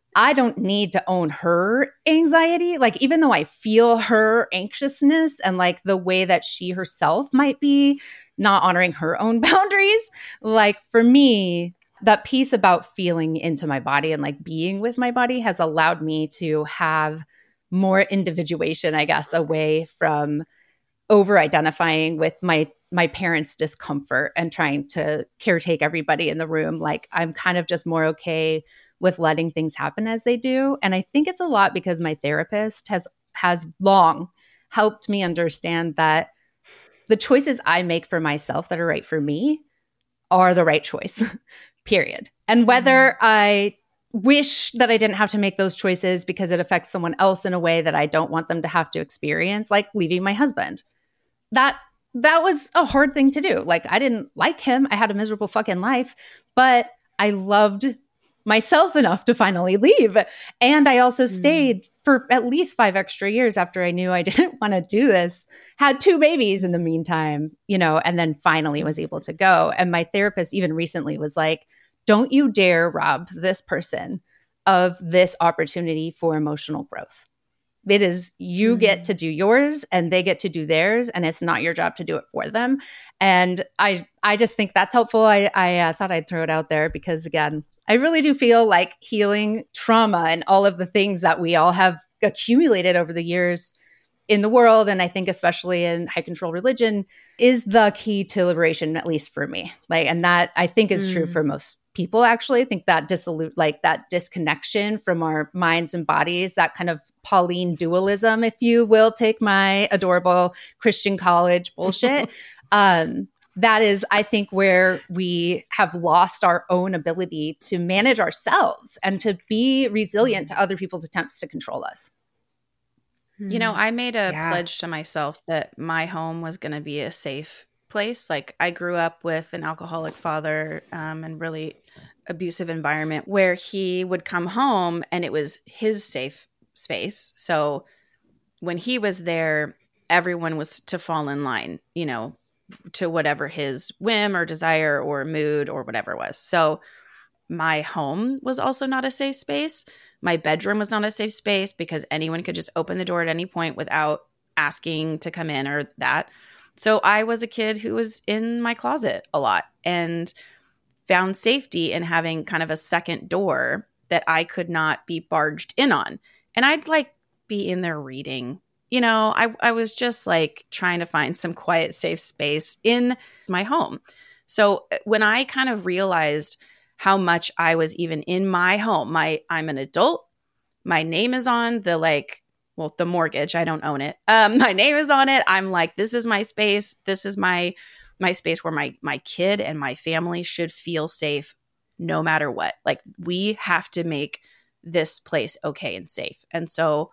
I don't need to own her anxiety. Like, even though I feel her anxiousness and like the way that she herself might be not honoring her own boundaries, like for me, that piece about feeling into my body and like being with my body has allowed me to have more individuation, I guess, away from over identifying with my my parents' discomfort and trying to caretake everybody in the room. Like, I'm kind of just more okay with letting things happen as they do. And I think it's a lot because my therapist has has long helped me understand that the choices I make for myself that are right for me are the right choice, period. And whether I wish that I didn't have to make those choices because it affects someone else in a way that I don't want them to have to experience, like leaving my husband, that that was a hard thing to do. Like, I didn't like him. I had a miserable fucking life, but I loved myself enough to finally leave. And I also mm. stayed for at least five extra years after I knew I didn't want to do this, had two babies in the meantime, you know, and then finally was able to go. And my therapist even recently was like, don't you dare rob this person of this opportunity for emotional growth. It is, you mm. get to do yours and they get to do theirs, and it's not your job to do it for them. And I I just think that's helpful. I, I uh, thought I'd throw it out there because, again, I really do feel like healing trauma and all of the things that we all have accumulated over the years in the world, and I think especially in high control religion, is the key to liberation, at least for me. Like, and that I think is mm. true for most people, actually. I think that dissolute, like that disconnection from our minds and bodies, that kind of Pauline dualism, if you will, take my adorable Christian college bullshit. um, that is, I think, where we have lost our own ability to manage ourselves and to be resilient to other people's attempts to control us. You know, I made a yeah. pledge to myself that my home was going to be a safe place. Like, I grew up with an alcoholic father um, and really abusive environment where he would come home and it was his safe space. So when he was there, everyone was to fall in line, you know, to whatever his whim or desire or mood or whatever it was. So my home was also not a safe space. My bedroom was not a safe space because anyone could just open the door at any point without asking to come in or that. So I was a kid who was in my closet a lot and found safety in having kind of a second door that I could not be barged in on. And I'd like be in there reading. You know, I, I was just like trying to find some quiet, safe space in my home. So when I kind of realized how much I was even in my home, my I'm an adult, my name is on the like, well, the mortgage, I don't own it. Um, my name is on it. I'm like, this is my space. This is my my space where my my kid and my family should feel safe no matter what. Like, we have to make this place okay and safe. And so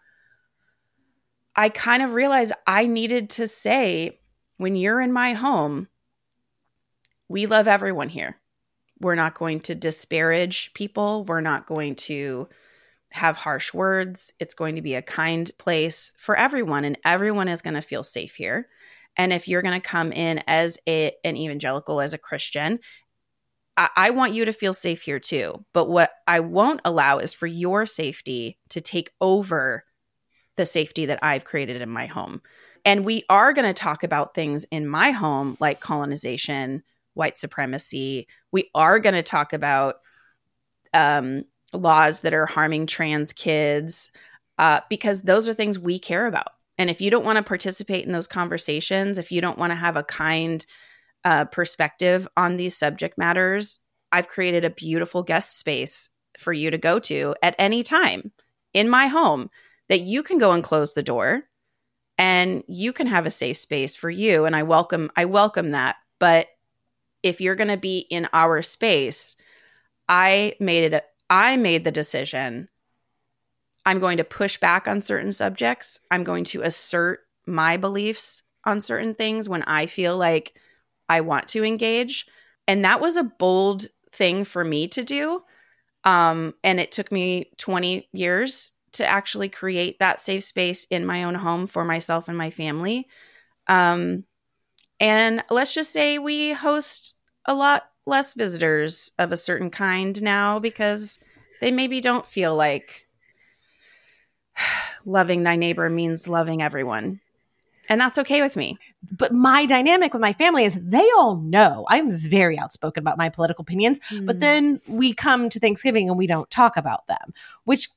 I kind of realized I needed to say, when you're in my home, we love everyone here. We're not going to disparage people. We're not going to have harsh words. It's going to be a kind place for everyone, and everyone is going to feel safe here. And if you're going to come in as a, an evangelical, as a Christian, I, I want you to feel safe here too. But what I won't allow is for your safety to take over the safety that I've created in my home. And we are going to talk about things in my home like colonization, white supremacy. We are going to talk about um, laws that are harming trans kids uh, because those are things we care about. And if you don't want to participate in those conversations, if you don't want to have a kind uh, perspective on these subject matters, I've created a beautiful guest space for you to go to at any time in my home that you can go and close the door and you can have a safe space for you. And I welcome, I welcome that. But if you're going to be in our space, I made it, I made the decision. I'm going to push back on certain subjects. I'm going to assert my beliefs on certain things when I feel like I want to engage. And that was a bold thing for me to do. Um, and it took me twenty years to actually create that safe space in my own home for myself and my family. Um, and let's just say we host a lot less visitors of a certain kind now because They maybe don't feel like loving thy neighbor means loving everyone. And that's okay with me. But my dynamic with my family is they all know I'm very outspoken about my political opinions, mm. but then we come to Thanksgiving and we don't talk about them, which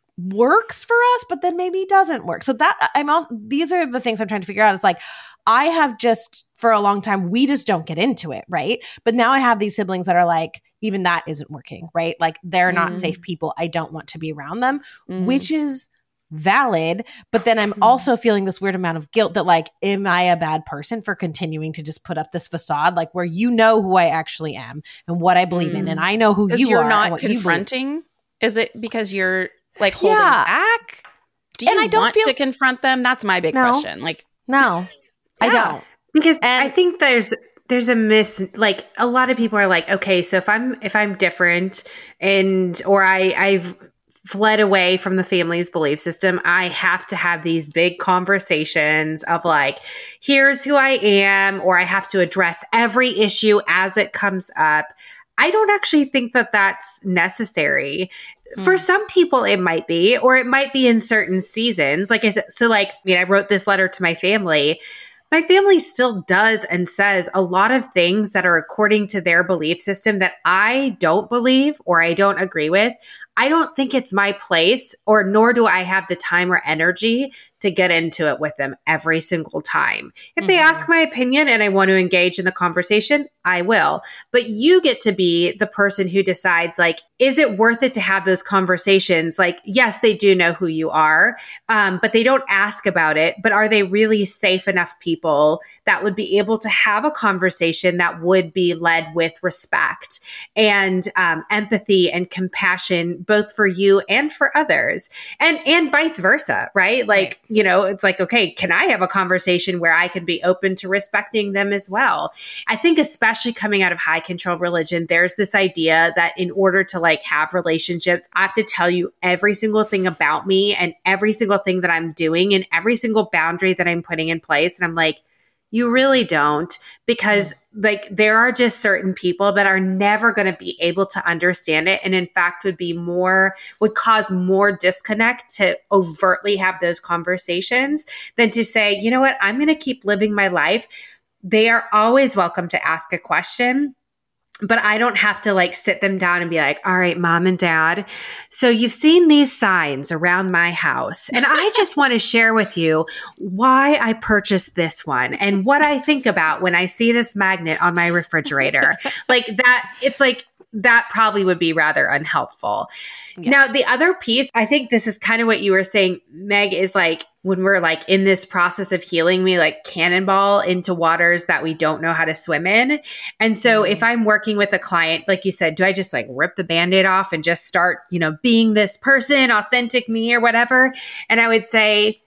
works for us, but then maybe doesn't work. So that I'm all, these are the things I'm trying to figure out. It's like, I have just for a long time, we just don't get into it. Right. But now I have these siblings that are like, even that isn't working. Right. Like they're mm. not safe people. I don't want to be around them, mm. which is valid. But then I'm also feeling this weird amount of guilt that like, am I a bad person for continuing to just put up this facade? Like where you know who I actually am and what I believe mm. in. And I know who you you're are. Not and what confronting? You Is it because you're like holding yeah. back? Do you and I don't want feel- to confront them? That's my big no. question. Like, no, yeah. I don't. Because and- I think there's there's a miss, like a lot of people are like, okay, so if I'm if I'm different and or I I've fled away from the family's belief system, I have to have these big conversations of like, here's who I am, or I have to address every issue as it comes up. I don't actually think that that's necessary. Mm. For some people, it might be, or it might be in certain seasons. Like I said, so like, I mean, I wrote this letter to my family. My family still does and says a lot of things that are according to their belief system that I don't believe or I don't agree with. I don't think it's my place, or nor do I have the time or energy to get into it with them every single time. If mm-hmm. they ask my opinion and I want to engage in the conversation, I will. But you get to be the person who decides, like, is it worth it to have those conversations? Like, yes, they do know who you are, um, but they don't ask about it. But are they really safe enough people that would be able to have a conversation that would be led with respect and um, empathy and compassion, both for you and for others, and and vice versa, right? Like, right. you know, it's like, okay, can I have a conversation where I can be open to respecting them as well? I think especially coming out of high control religion, there's this idea that in order to like have relationships, I have to tell you every single thing about me and every single thing that I'm doing and every single boundary that I'm putting in place. And I'm like, you really don't, because like there are just certain people that are never going to be able to understand it. And in fact, would be more, would cause more disconnect to overtly have those conversations than to say, you know what, I'm going to keep living my life. They are always welcome to ask a question. But I don't have to like sit them down and be like, all right, mom and dad, so you've seen these signs around my house. And I just want to share with you why I purchased this one and what I think about when I see this magnet on my refrigerator. Like that, it's like, that probably would be rather unhelpful. Yes. Now, the other piece, I think this is kind of what you were saying, Meg, is like when we're like in this process of healing, we like cannonball into waters that we don't know how to swim in. And so mm-hmm. if I'm working with a client, like you said, do I just like rip the Band-Aid off and just start, you know, being this person, authentic me or whatever? And I would say,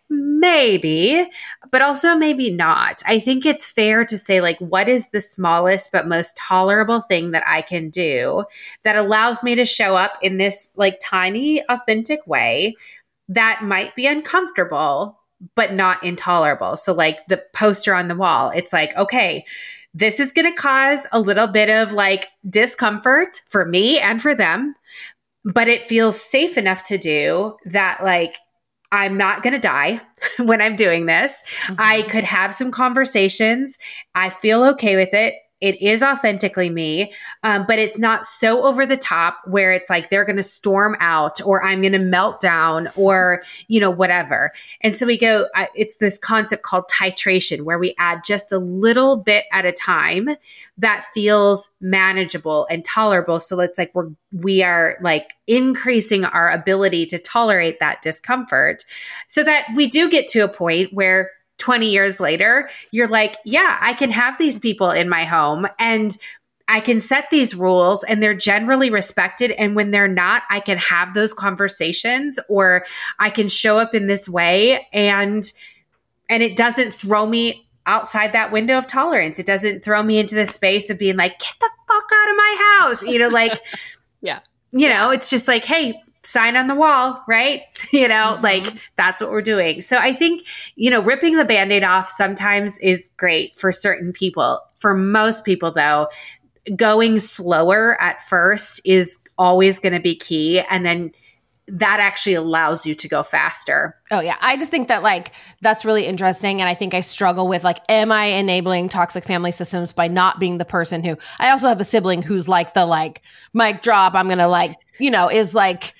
maybe, but also maybe not. I think it's fair to say, like, what is the smallest but most tolerable thing that I can do that allows me to show up in this like tiny, authentic way that might be uncomfortable, but not intolerable. So like the poster on the wall, it's like, okay, this is going to cause a little bit of like discomfort for me and for them, but it feels safe enough to do that, like, I'm not going to die when I'm doing this. Mm-hmm. I could have some conversations. I feel okay with it. It is authentically me, um, but it's not so over the top where it's like they're going to storm out or I'm going to melt down or, you know, whatever. And so we go, uh, it's this concept called titration where we add just a little bit at a time that feels manageable and tolerable. So it's like we're, we are like increasing our ability to tolerate that discomfort so that we do get to a point where twenty years later, you're like, yeah, I can have these people in my home and I can set these rules and they're generally respected. And when they're not, I can have those conversations or I can show up in this way and, and it doesn't throw me outside that window of tolerance. It doesn't throw me into the space of being like, get the fuck out of my house. You know, like, yeah, you know, it's just like, hey, sign on the wall, right? You know, mm-hmm. like that's what we're doing. So I think, you know, ripping the Band-Aid off sometimes is great for certain people. For most people though, going slower at first is always going to be key. And then that actually allows you to go faster. Oh yeah. I just think that like, that's really interesting. And I think I struggle with like, am I enabling toxic family systems by not being the person who, I also have a sibling who's like the like mic drop. I'm going to like, you know, is like,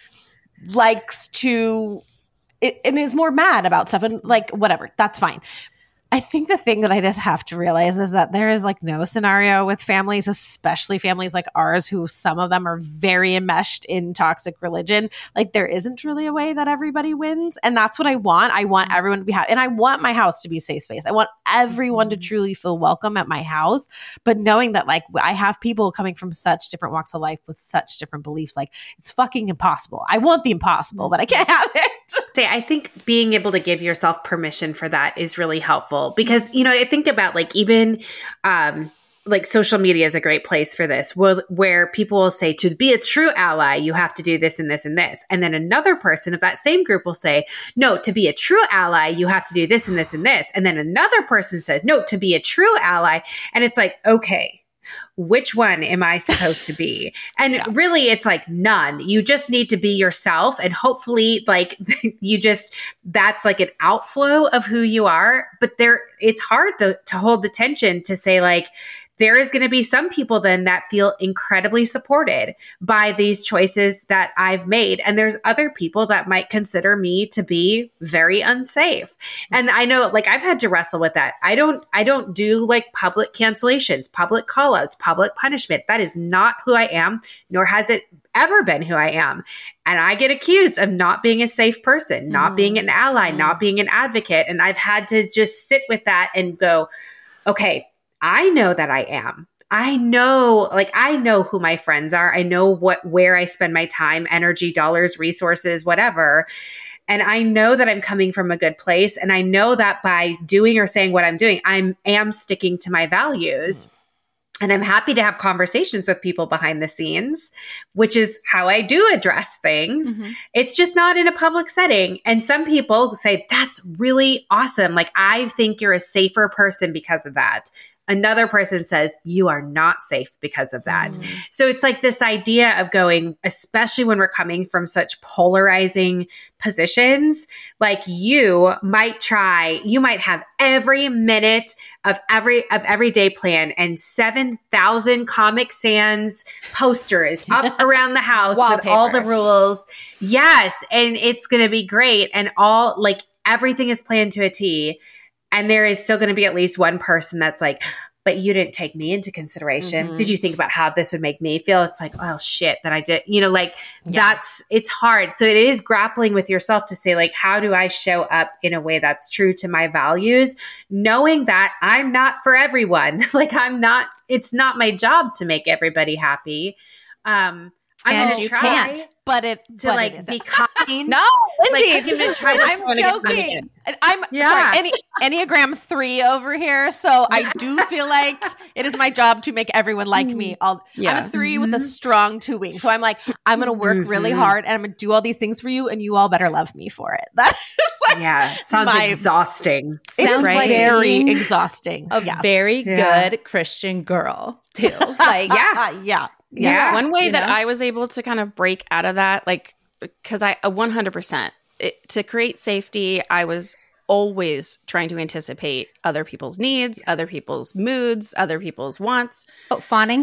likes to, it, and is more mad about stuff and like, whatever, that's fine. I think the thing that I just have to realize is that there is like no scenario with families, especially families like ours, who some of them are very enmeshed in toxic religion. Like there isn't really a way that everybody wins. And that's what I want. I want everyone to be happy. And I want my house to be a safe space. I want everyone to truly feel welcome at my house. But knowing that like I have people coming from such different walks of life with such different beliefs, like it's fucking impossible. I want the impossible, but I can't have it. Say, I think being able to give yourself permission for that is really helpful. Because, you know, I think about like even um, like social media is a great place for this, where, where people will say to be a true ally, you have to do this and this and this. And then another person of that same group will say, no, to be a true ally, you have to do this and this and this. And then another person says, no, to be a true ally. And it's like, okay, which one am I supposed to be? And yeah. really, it's like none. You just need to be yourself. And hopefully, like you just, that's like an outflow of who you are. But there, it's hard though, to hold the tension to say like, there is going to be some people then that feel incredibly supported by these choices that I've made. And there's other people that might consider me to be very unsafe. And I know like I've had to wrestle with that. I don't, I don't do like public cancellations, public call outs, public punishment. That is not who I am, nor has it ever been who I am. And I get accused of not being a safe person, not mm. being an ally, mm. not being an advocate. And I've had to just sit with that and go, okay, I know that I am. I know, like, I know who my friends are. I know what, where I spend my time, energy, dollars, resources, whatever. And I know that I'm coming from a good place. And I know that by doing or saying what I'm doing, I am sticking to my values. And I'm happy to have conversations with people behind the scenes, which is how I do address things. Mm-hmm. It's just not in a public setting. And some people say, that's really awesome. Like, I think you're a safer person because of that. Another person says, you are not safe because of that. Mm. So it's like this idea of going, especially when we're coming from such polarizing positions, like you might try, you might have every minute of every, of every day plan and seven thousand Comic Sans posters up around the house with all the rules. Yes. And it's going to be great. And all like everything is planned to a T. And there is still going to be at least one person that's like, but you didn't take me into consideration. Mm-hmm. Did you think about how this would make me feel? It's like, oh shit, that I did, you know, like yeah. that's, it's hard. So it is grappling with yourself to say like, how do I show up in a way that's true to my values? Knowing that I'm not for everyone. Like I'm not, it's not my job to make everybody happy. Um, I'm and gonna you try can't. But it to but like it be kind. No, Lindsay, like, I'm gonna try to I'm joking. I'm yeah. sorry, Enne- Enneagram three over here. So I do feel like it is my job to make everyone like me. All yeah. I'm a three mm-hmm. with a strong two wings. So I'm like, I'm gonna work mm-hmm. really hard and I'm gonna do all these things for you, and you all better love me for it. That is like yeah, sounds my, exhausting. It sounds is right. very exhausting. A yeah. very yeah. good Christian girl too. Like yeah, yeah. Yeah. Yeah. One way you that know? I was able to kind of break out of that, like, because I uh, one hundred percent it, to create safety, I was always trying to anticipate other people's needs, other people's moods, other people's wants. oh, fawning.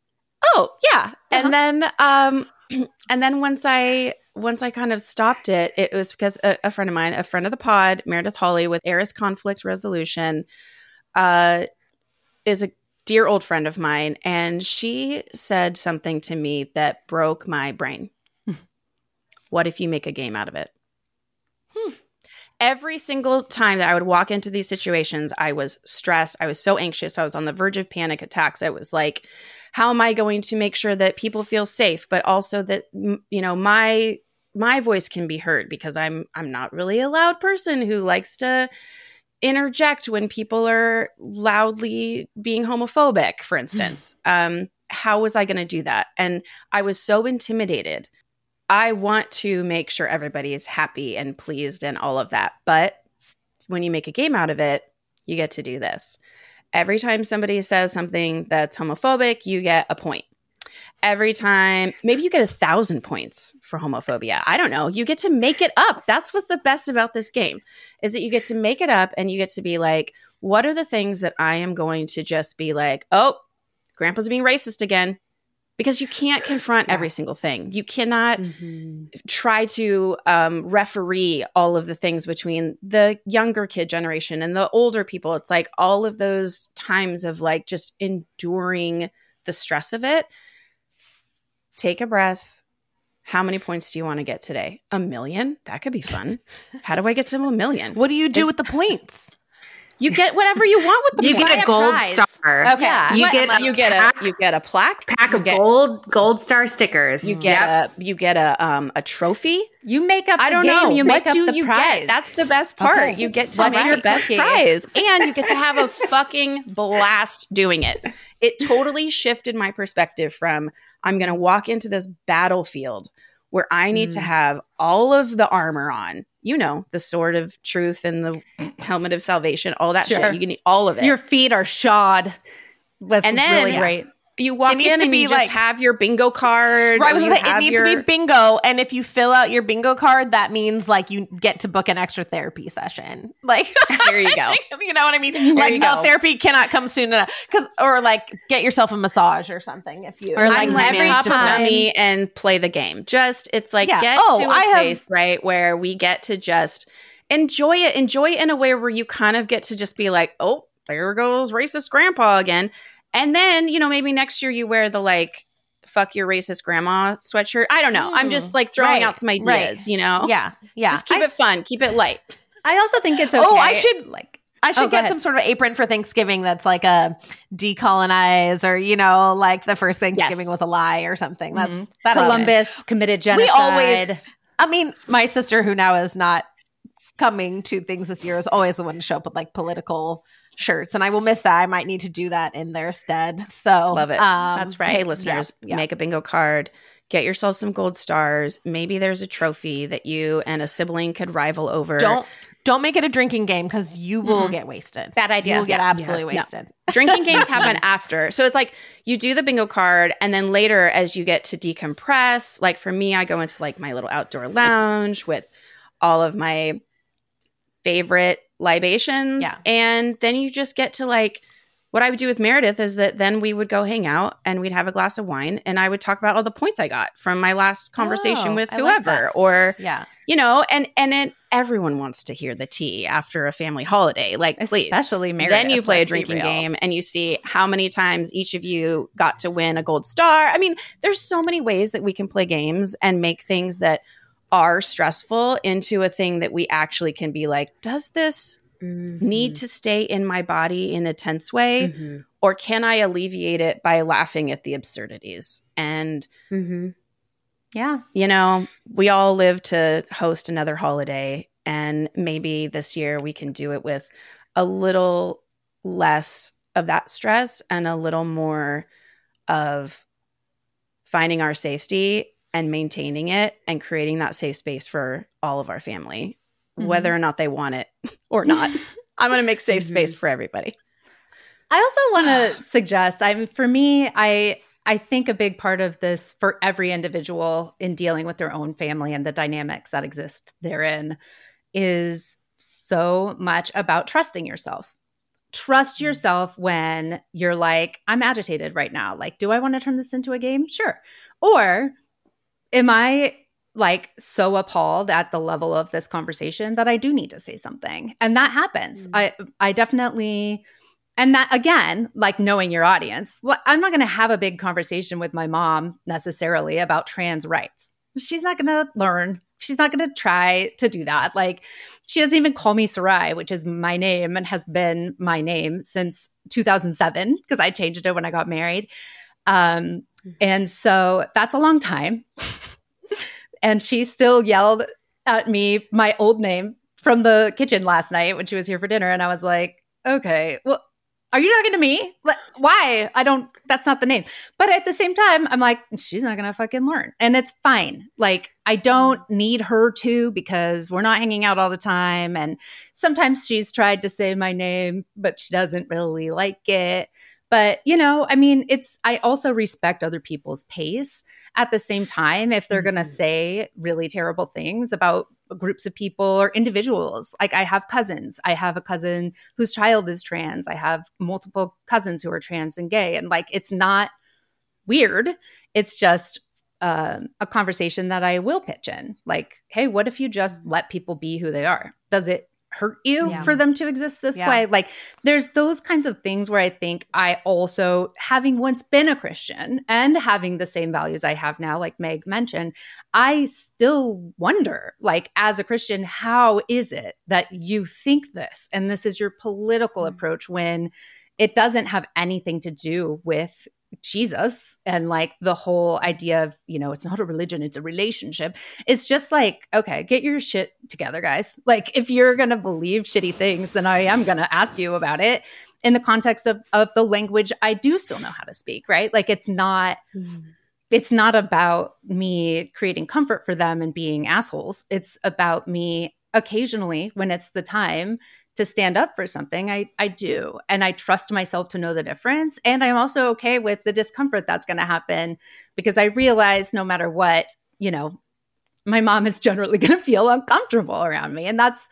Oh, yeah. Uh-huh. And then um and then once I once I kind of stopped it, it was because a, a friend of mine, a friend of the pod, Meredith Hawley with Eris Conflict Resolution, uh is a dear old friend of mine, and she said something to me that broke my brain. What if you make a game out of it? Hmm. Every single time that I would walk into these situations, I was stressed. I was so anxious. I was on the verge of panic attacks. It was like, how am I going to make sure that people feel safe, but also that, you know, my my voice can be heard, because I'm I'm not really a loud person who likes to interject when people are loudly being homophobic, for instance. Mm. Um, how was I going to do that? And I was so intimidated. I want to make sure everybody is happy and pleased and all of that. But when you make a game out of it, you get to do this. Every time somebody says something that's homophobic, you get a point. Every time, maybe you get a thousand points for homophobia. I don't know. You get to make it up. That's what's the best about this game, is that you get to make it up and you get to be like, what are the things that I am going to just be like, oh, grandpa's being racist again? Because you can't confront yeah. every single thing. You cannot mm-hmm. try to um, referee all of the things between the younger kid generation and the older people. It's like all of those times of like just enduring the stress of it. Take a breath. How many points do you want to get today? A million? That could be fun. How do I get to a million? What do you do Is- with the points? You get whatever you want with the You point. get a gold prize. star. Okay. Yeah. You What- get a you get pack, a you get a plaque. pack you of get, gold gold star stickers. You get Yep. a you get a um a trophy. You make up the I don't game, know. you what make do up the you prize. get? That's the best part. Okay. You get to What's make your your best cookie? prize, and you get to have a fucking blast doing it. It totally shifted my perspective from I'm going to walk into this battlefield where I need mm. to have all of the armor on. You know, the sword of truth and the helmet of salvation, all that Sure. shit. You can need all of it. Your feet are shod. That's And then- really yeah. great. You walk It needs in to and be you just like- have your bingo card. Right, I or was you gonna say it have needs your- to be bingo, and if you fill out your bingo card, that means like you get to book an extra therapy session. Like There you go. you know what I mean? Like you no go. therapy cannot come soon enough, because or like get yourself a massage or something if you Or, like, if you I'm every manage to pop fill- of me and play the game. Just it's like Yeah. get Oh, to a I have- place right where we get to just enjoy it. Enjoy it in a way where you kind of get to just be like, oh, there goes racist grandpa again. And then, you know, maybe next year you wear the like fuck your racist grandma sweatshirt. I don't know. I'm just like throwing Right, out some ideas, right. you know? Yeah, yeah. Just keep I, it fun. Keep it light. I also think it's okay. Oh, I should- like I should Oh, go get ahead. some sort of apron for Thanksgiving that's like a decolonize, or you know, like the first Thanksgiving Yes. was a lie or something. That's Mhm. that'll- Columbus committed genocide. We always. I mean, my sister, who now is not coming to things this year, is always the one to show up with like political shirts, and I will miss that. I might need to do that in their stead. So Love it. Um, That's right. Hey, listeners, Yeah, yeah. make a bingo card. Get yourself some gold stars. Maybe there's a trophy that you and a sibling could rival over. Don't don't make it a drinking game, because you will Mhm. get wasted. Bad idea. You will get Yeah. absolutely Yes. wasted. Drinking games happen after. So it's like you do the bingo card, and then later as you get to decompress, like for me, I go into like my little outdoor lounge with all of my favorite libations. Yeah. And then you just get to like, what I would do with Meredith is that then we would go hang out and we'd have a glass of wine and I would talk about all the points I got from my last conversation Oh, with I like whoever, that. or, Yeah. you know, and, and it, everyone wants to hear the tea after a family holiday. Like, please. Especially Meredith. Then you play a let's be drinking real. game and you see how many times each of you got to win a gold star. I mean, there's so many ways that we can play games and make things that are stressful into a thing that we actually can be like, does this Mm-hmm. need to stay in my body in a tense way? Mhm. Or can I alleviate it by laughing at the absurdities? And, Mhm. Yeah. you know, we all live to host another holiday. And maybe this year we can do it with a little less of that stress and a little more of finding our safety and maintaining it and creating that safe space for all of our family, Mhm. whether or not they want it or not. I'm going to make safe Mhm. space for everybody. I also want to suggest, I mean, for me, I I think a big part of this for every individual in dealing with their own family and the dynamics that exist therein is so much about trusting yourself. Trust yourself when you're like, I'm agitated right now. Like, do I want to turn this into a game? Sure. Or am I like so appalled at the level of this conversation that I do need to say something? And that happens. Mm. I I definitely, and that again, like knowing your audience, well, I'm not going to have a big conversation with my mom necessarily about trans rights. She's not going to learn. She's not going to try to do that. Like, she doesn't even call me Sarai, which is my name and has been my name since two thousand seven because I changed it when I got married. Um, and so that's a long time. And she still yelled at me my old name from the kitchen last night when she was here for dinner. And I was like, okay, well, are you talking to me? Why? I don't, that's not the name. But at the same time, I'm like, she's not going to fucking learn. And it's fine. Like, I don't need her to because we're not hanging out all the time. And sometimes she's tried to say my name, but she doesn't really like it. But, you know, I mean, it's, I also respect other people's pace. At the same time, if they're going to say really terrible things about groups of people or individuals, like I have cousins, I have a cousin whose child is trans. I have multiple cousins who are trans and gay. And like, it's not weird. It's just um, a conversation that I will pitch in. Like, hey, what if you just let people be who they are? Does it hurt you Yeah. for them to exist this Yeah. way? Like, there's those kinds of things where I think I also, having once been a Christian and having the same values I have now, like Meg mentioned, I still wonder, like, as a Christian, how is it that you think this and this is your political Mm. approach when it doesn't have anything to do with Jesus and like the whole idea of, you know, it's not a religion, it's a relationship. It's just like, okay, get your shit together, guys. Like, if you're going to believe shitty things, then I am going to ask you about it in the context of, of the language I do still know how to speak, right? Like, it's not, it's not about me creating comfort for them and being assholes. It's about me occasionally, when it's the time to stand up for something, I, I do. And I trust myself to know the difference. And I'm also okay with the discomfort that's going to happen because I realize no matter what, you know, my mom is generally going to feel uncomfortable around me. And that's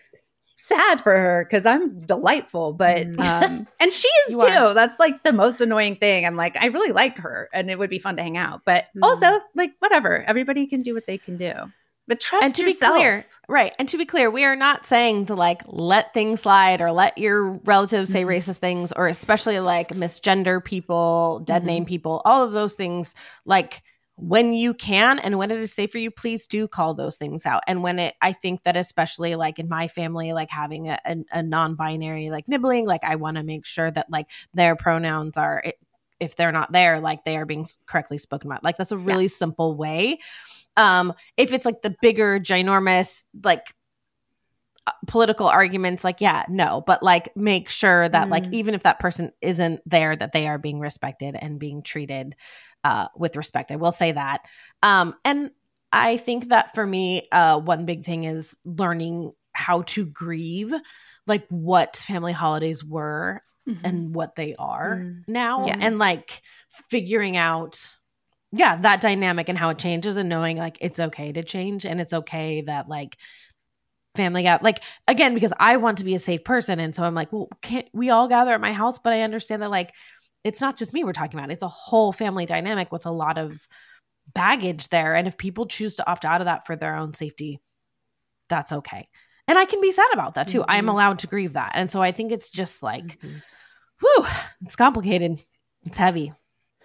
sad for her because I'm delightful. But, um, and she is You too. are. That's like the most annoying thing. I'm like, I really like her and it would be fun to hang out. But Mm. also, like, whatever. Everybody can do what they can do. But trust And to yourself. be clear, right. And to be clear, we are not saying to like let things slide or let your relatives say racist things or especially like misgender people, dead Mhm. name people, all of those things. Like when you can and when it is safe for you, please do call those things out. And when it, I think that especially like in my family, like having a, a, a non-binary like nibbling, like I want to make sure that like their pronouns are, if they're not there, like they are being correctly spoken about. Like that's a really simple way. Um, if it's like the bigger, ginormous, like uh, political arguments, like, yeah, no, but like make sure that like, Mm. even if that person isn't there, that they are being respected and being treated uh, with respect. I will say that. Um, and I think that for me, uh, one big thing is learning how to grieve, like what family holidays were Mhm. and what they are Mm. now. Yeah. And like figuring out yeah, that dynamic and how it changes and knowing like it's okay to change and it's okay that like family got like again, because I want to be a safe person. And so I'm like, well, can't we all gather at my house? But I understand that like it's not just me we're talking about. It's a whole family dynamic with a lot of baggage there. And if people choose to opt out of that for their own safety, that's okay. And I can be sad about that too. Mhm. I'm allowed to grieve that. And so I think it's just like, Mhm. whew, it's complicated. It's heavy.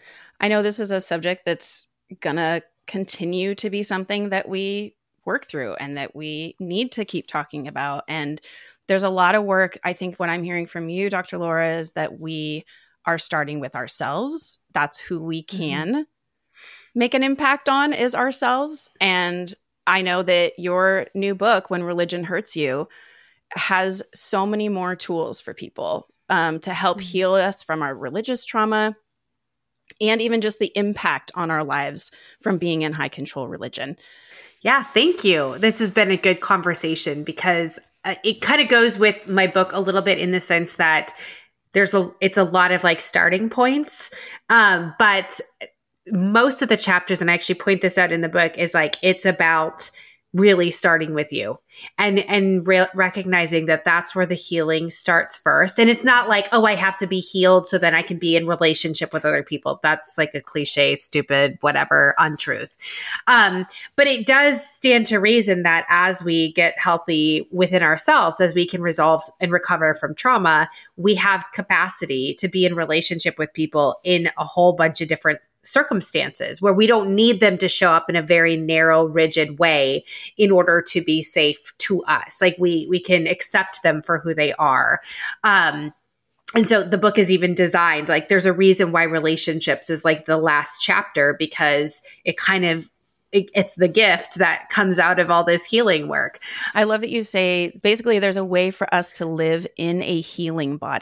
I know this is a subject that's gonna continue to be something that we work through and that we need to keep talking about. And there's a lot of work. I think what I'm hearing from you, Doctor Laura, is that we are starting with ourselves. That's who we can mm-hmm. make an impact on is ourselves. And I know that your new book, When Religion Hurts You, has so many more tools for people um, to help mm-hmm. heal us from our religious trauma and even just the impact on our lives from being in high control religion. Yeah, thank you. This has been a good conversation because uh, it kind of goes with my book a little bit in the sense that there's a, it's a lot of like starting points. Um, but most of the chapters, and I actually point this out in the book, is like, it's about really starting with you and, and re- recognizing that that's where the healing starts first. And it's not like, oh, I have to be healed so then I can be in relationship with other people. That's like a cliche, stupid, whatever, untruth. Um, but it does stand to reason that as we get healthy within ourselves, as we can resolve and recover from trauma, we have capacity to be in relationship with people in a whole bunch of different circumstances where we don't need them to show up in a very narrow, rigid way in order to be safe to us. Like we we can accept them for who they are. Um, and so the book is even designed, like there's a reason why relationships is like the last chapter, because it kind of, it, it's the gift that comes out of all this healing work. I love that you say, basically there's a way for us to live in a healing body.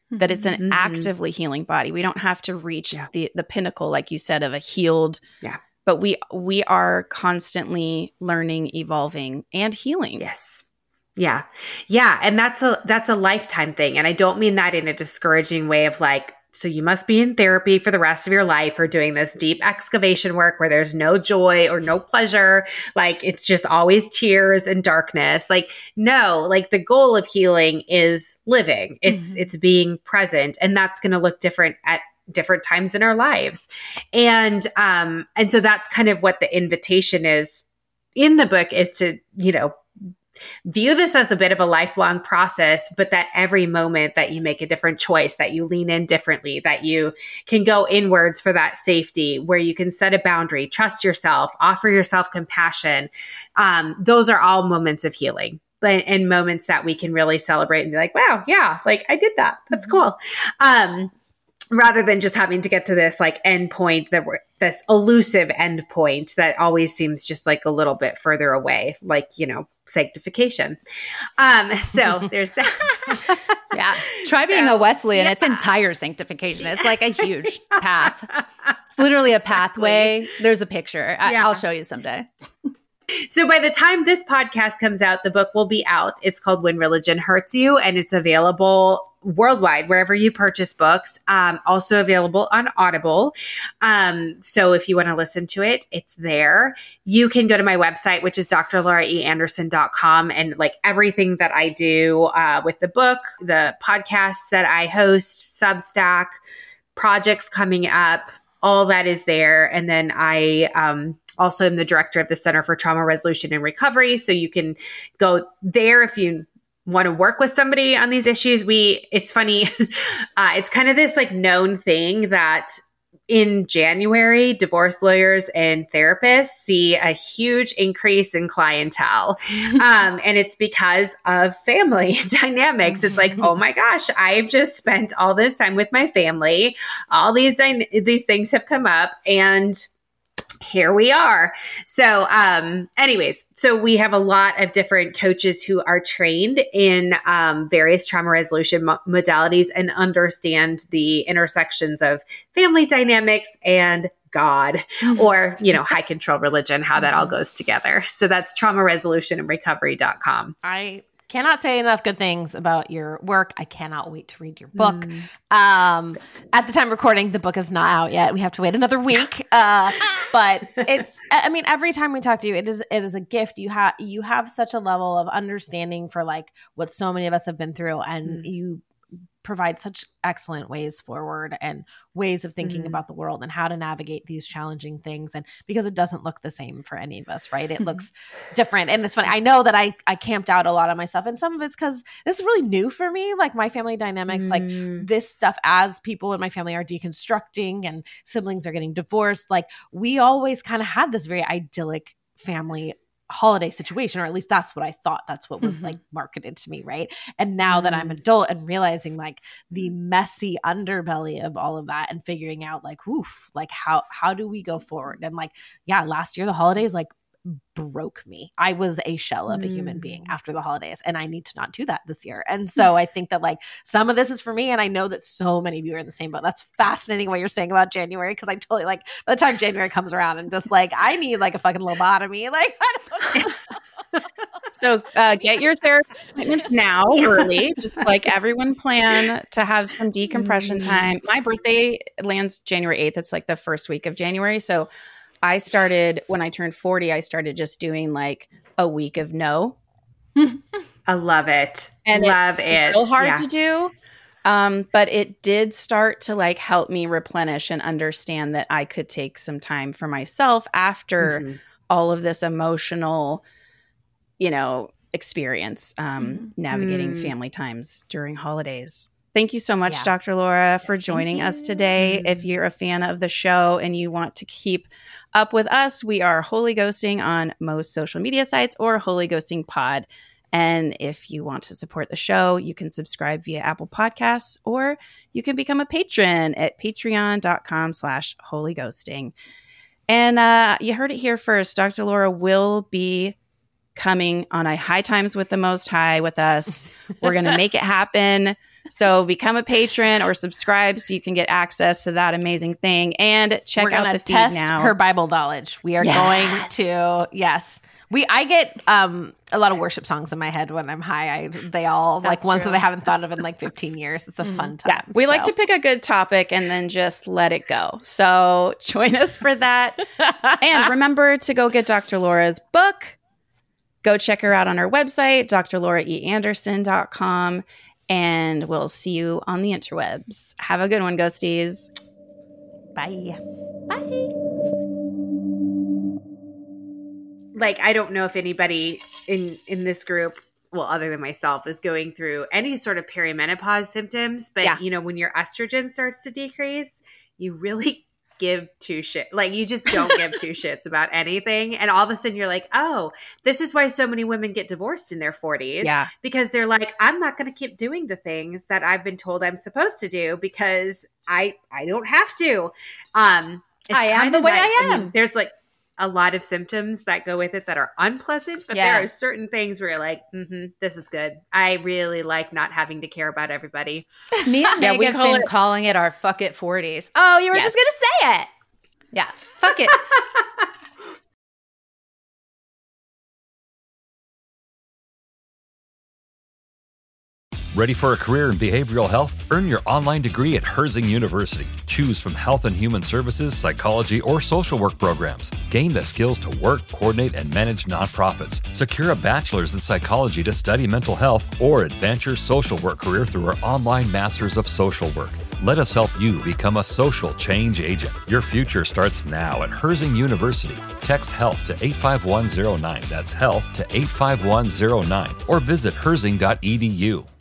that it's an Mm-hmm. actively healing body. We don't have to reach Yeah. the the pinnacle, like you said, of a healed. Yeah. But we we are constantly learning, evolving, and healing. Yes. Yeah. Yeah. And that's a that's a lifetime thing. And I don't mean that in a discouraging way of like, so you must be in therapy for the rest of your life or doing this deep excavation work where there's no joy or no pleasure. Like it's just always tears and darkness. Like, no, like the goal of healing is living. It's Mhm. it's being present. And that's going to look different at different times in our lives. And um, and so that's kind of what the invitation is in the book, is to, you know, view this as a bit of a lifelong process, but that every moment that you make a different choice, that you lean in differently, that you can go inwards for that safety, where you can set a boundary, trust yourself, offer yourself compassion. Um, those are all moments of healing and moments that we can really celebrate and be like, wow, yeah, like I did that. That's cool. Um, rather than just having to get to this like end point, that we're this elusive end point that always seems just like a little bit further away, like, you know, sanctification. Um, so there's that. Yeah. Try being a Wesleyan. yeah. It's entire sanctification. It's like a huge path. It's literally a pathway. There's a picture. I- Yeah. I'll show you someday. So by the time this podcast comes out, the book will be out. It's called When Religion Hurts You, and it's available worldwide, wherever you purchase books. Um, also available on Audible. Um, so if you want to listen to it, it's there. You can go to my website, which is d r laura e anderson dot com, and like everything that I do uh, with the book, the podcasts that I host, Substack, projects coming up, all that is there. And then I um, also am the director of the Center for Trauma Resolution and Recovery. So you can go there if you want to work with somebody on these issues. We, it's funny. uh, it's kind of this like known thing that in January, divorce lawyers and therapists see a huge increase in clientele. Um, and it's because of family dynamics. It's like, oh my gosh, I've just spent all this time with my family. All these, dy- these things have come up, and here we are. So, um, anyways, so we have a lot of different coaches who are trained in um, various trauma resolution mo- modalities and understand the intersections of family dynamics and God, or, you know, high control religion, how that all goes together. So that's trauma resolution and recovery dot com. I cannot say enough good things about your work. I cannot wait to read your book. Mm. Um, at the time of recording, the book is not out yet. We have to wait another week. Uh, but it's, I mean, every time we talk to you, it is, it is a gift. You have, you have such a level of understanding for like what so many of us have been through, and mm. you provide such excellent ways forward and ways of thinking mm-hmm. about the world and how to navigate these challenging things. And because it doesn't look the same for any of us, right? It looks different. And it's funny. I know that I, I camped out a lot on myself, and some of it's because this is really new for me. Like my family dynamics, mm. like this stuff, as people in my family are deconstructing and siblings are getting divorced, like we always kind of had this very idyllic family holiday situation, or at least that's what I thought. That's what was mm-hmm. like marketed to me, right? And now mm-hmm. that I'm adult and realizing like the messy underbelly of all of that, and figuring out like, oof, like how how do we go forward? And like, yeah, last year the holidays like broke me. I was a shell of a human being after the holidays, and I need to not do that this year. And so I think that like some of this is for me, and I know that so many of you are in the same boat. That's fascinating what you're saying about January, because I totally like by the time January comes around, I'm just like, I need like a fucking lobotomy. Like, I don't know. So uh, get your therapy appointments now early, just like everyone plan to have some decompression time. My birthday lands January eighth. It's like the first week of January. So I started, when I turned forty, I started just doing like a week of no. I love it. And love it's it. so hard yeah. to do. Um, but it did start to like help me replenish and understand that I could take some time for myself after mm-hmm. all of this emotional, you know, experience, um, mm-hmm. navigating mm. family times during holidays. Thank you so much, yeah. Doctor Laura, for yes, joining us today. If you're a fan of the show and you want to keep up with us, we are Holy Ghosting on most social media sites, or Holy Ghosting Pod. And if you want to support the show, you can subscribe via Apple Podcasts, or you can become a patron at patreon.com slash Holy Ghosting. And uh, you heard it here first. Doctor Laura will be coming on a High Times with the Most High with us. We're going to make it happen. So become a patron or subscribe so you can get access to that amazing thing. And check We're out gonna the feed test now. her Bible knowledge. We are Yes. going to, yes. We I get um, a lot of worship songs in my head when I'm high. I, they all That's like ones true. that I haven't thought of in like fifteen years. It's a fun time. Yeah, we like so. to pick a good topic and then just let it go. So join us for that. And remember to go get Doctor Laura's book. Go check her out on her website, D R laura e anderson dot com. And we'll see you on the interwebs. Have a good one, ghosties. Bye. Bye. Like, I don't know if anybody in in this group, well, other than myself, is going through any sort of perimenopause symptoms. But, Yeah. you know, when your estrogen starts to decrease, you really give two shit. Like, you just don't give two shits about anything. And all of a sudden you're like, oh, this is why so many women get divorced in their forties. Yeah. Because they're like, I'm not going to keep doing the things that I've been told I'm supposed to do because I I don't have to. Um, it's I am kinda the way I nice. am. mean, there's like a lot of symptoms that go with it that are unpleasant, but Yeah. there are certain things where you're like, mm-hmm, this is good. I really like not having to care about everybody. Me and Yeah, Meg we have call been it- calling it our fuck it forties. Oh, you were Yes. just going to say it. Yeah. Fuck it. Ready for a career in behavioral health? Earn your online degree at Herzing University. Choose from health and human services, psychology, or social work programs. Gain the skills to work, coordinate, and manage nonprofits. Secure a bachelor's in psychology to study mental health, or advance your social work career through our online Masters of Social Work. Let us help you become a social change agent. Your future starts now at Herzing University. Text HEALTH to eight five one zero nine. That's HEALTH to eight five one zero nine. Or visit herzing dot e d u.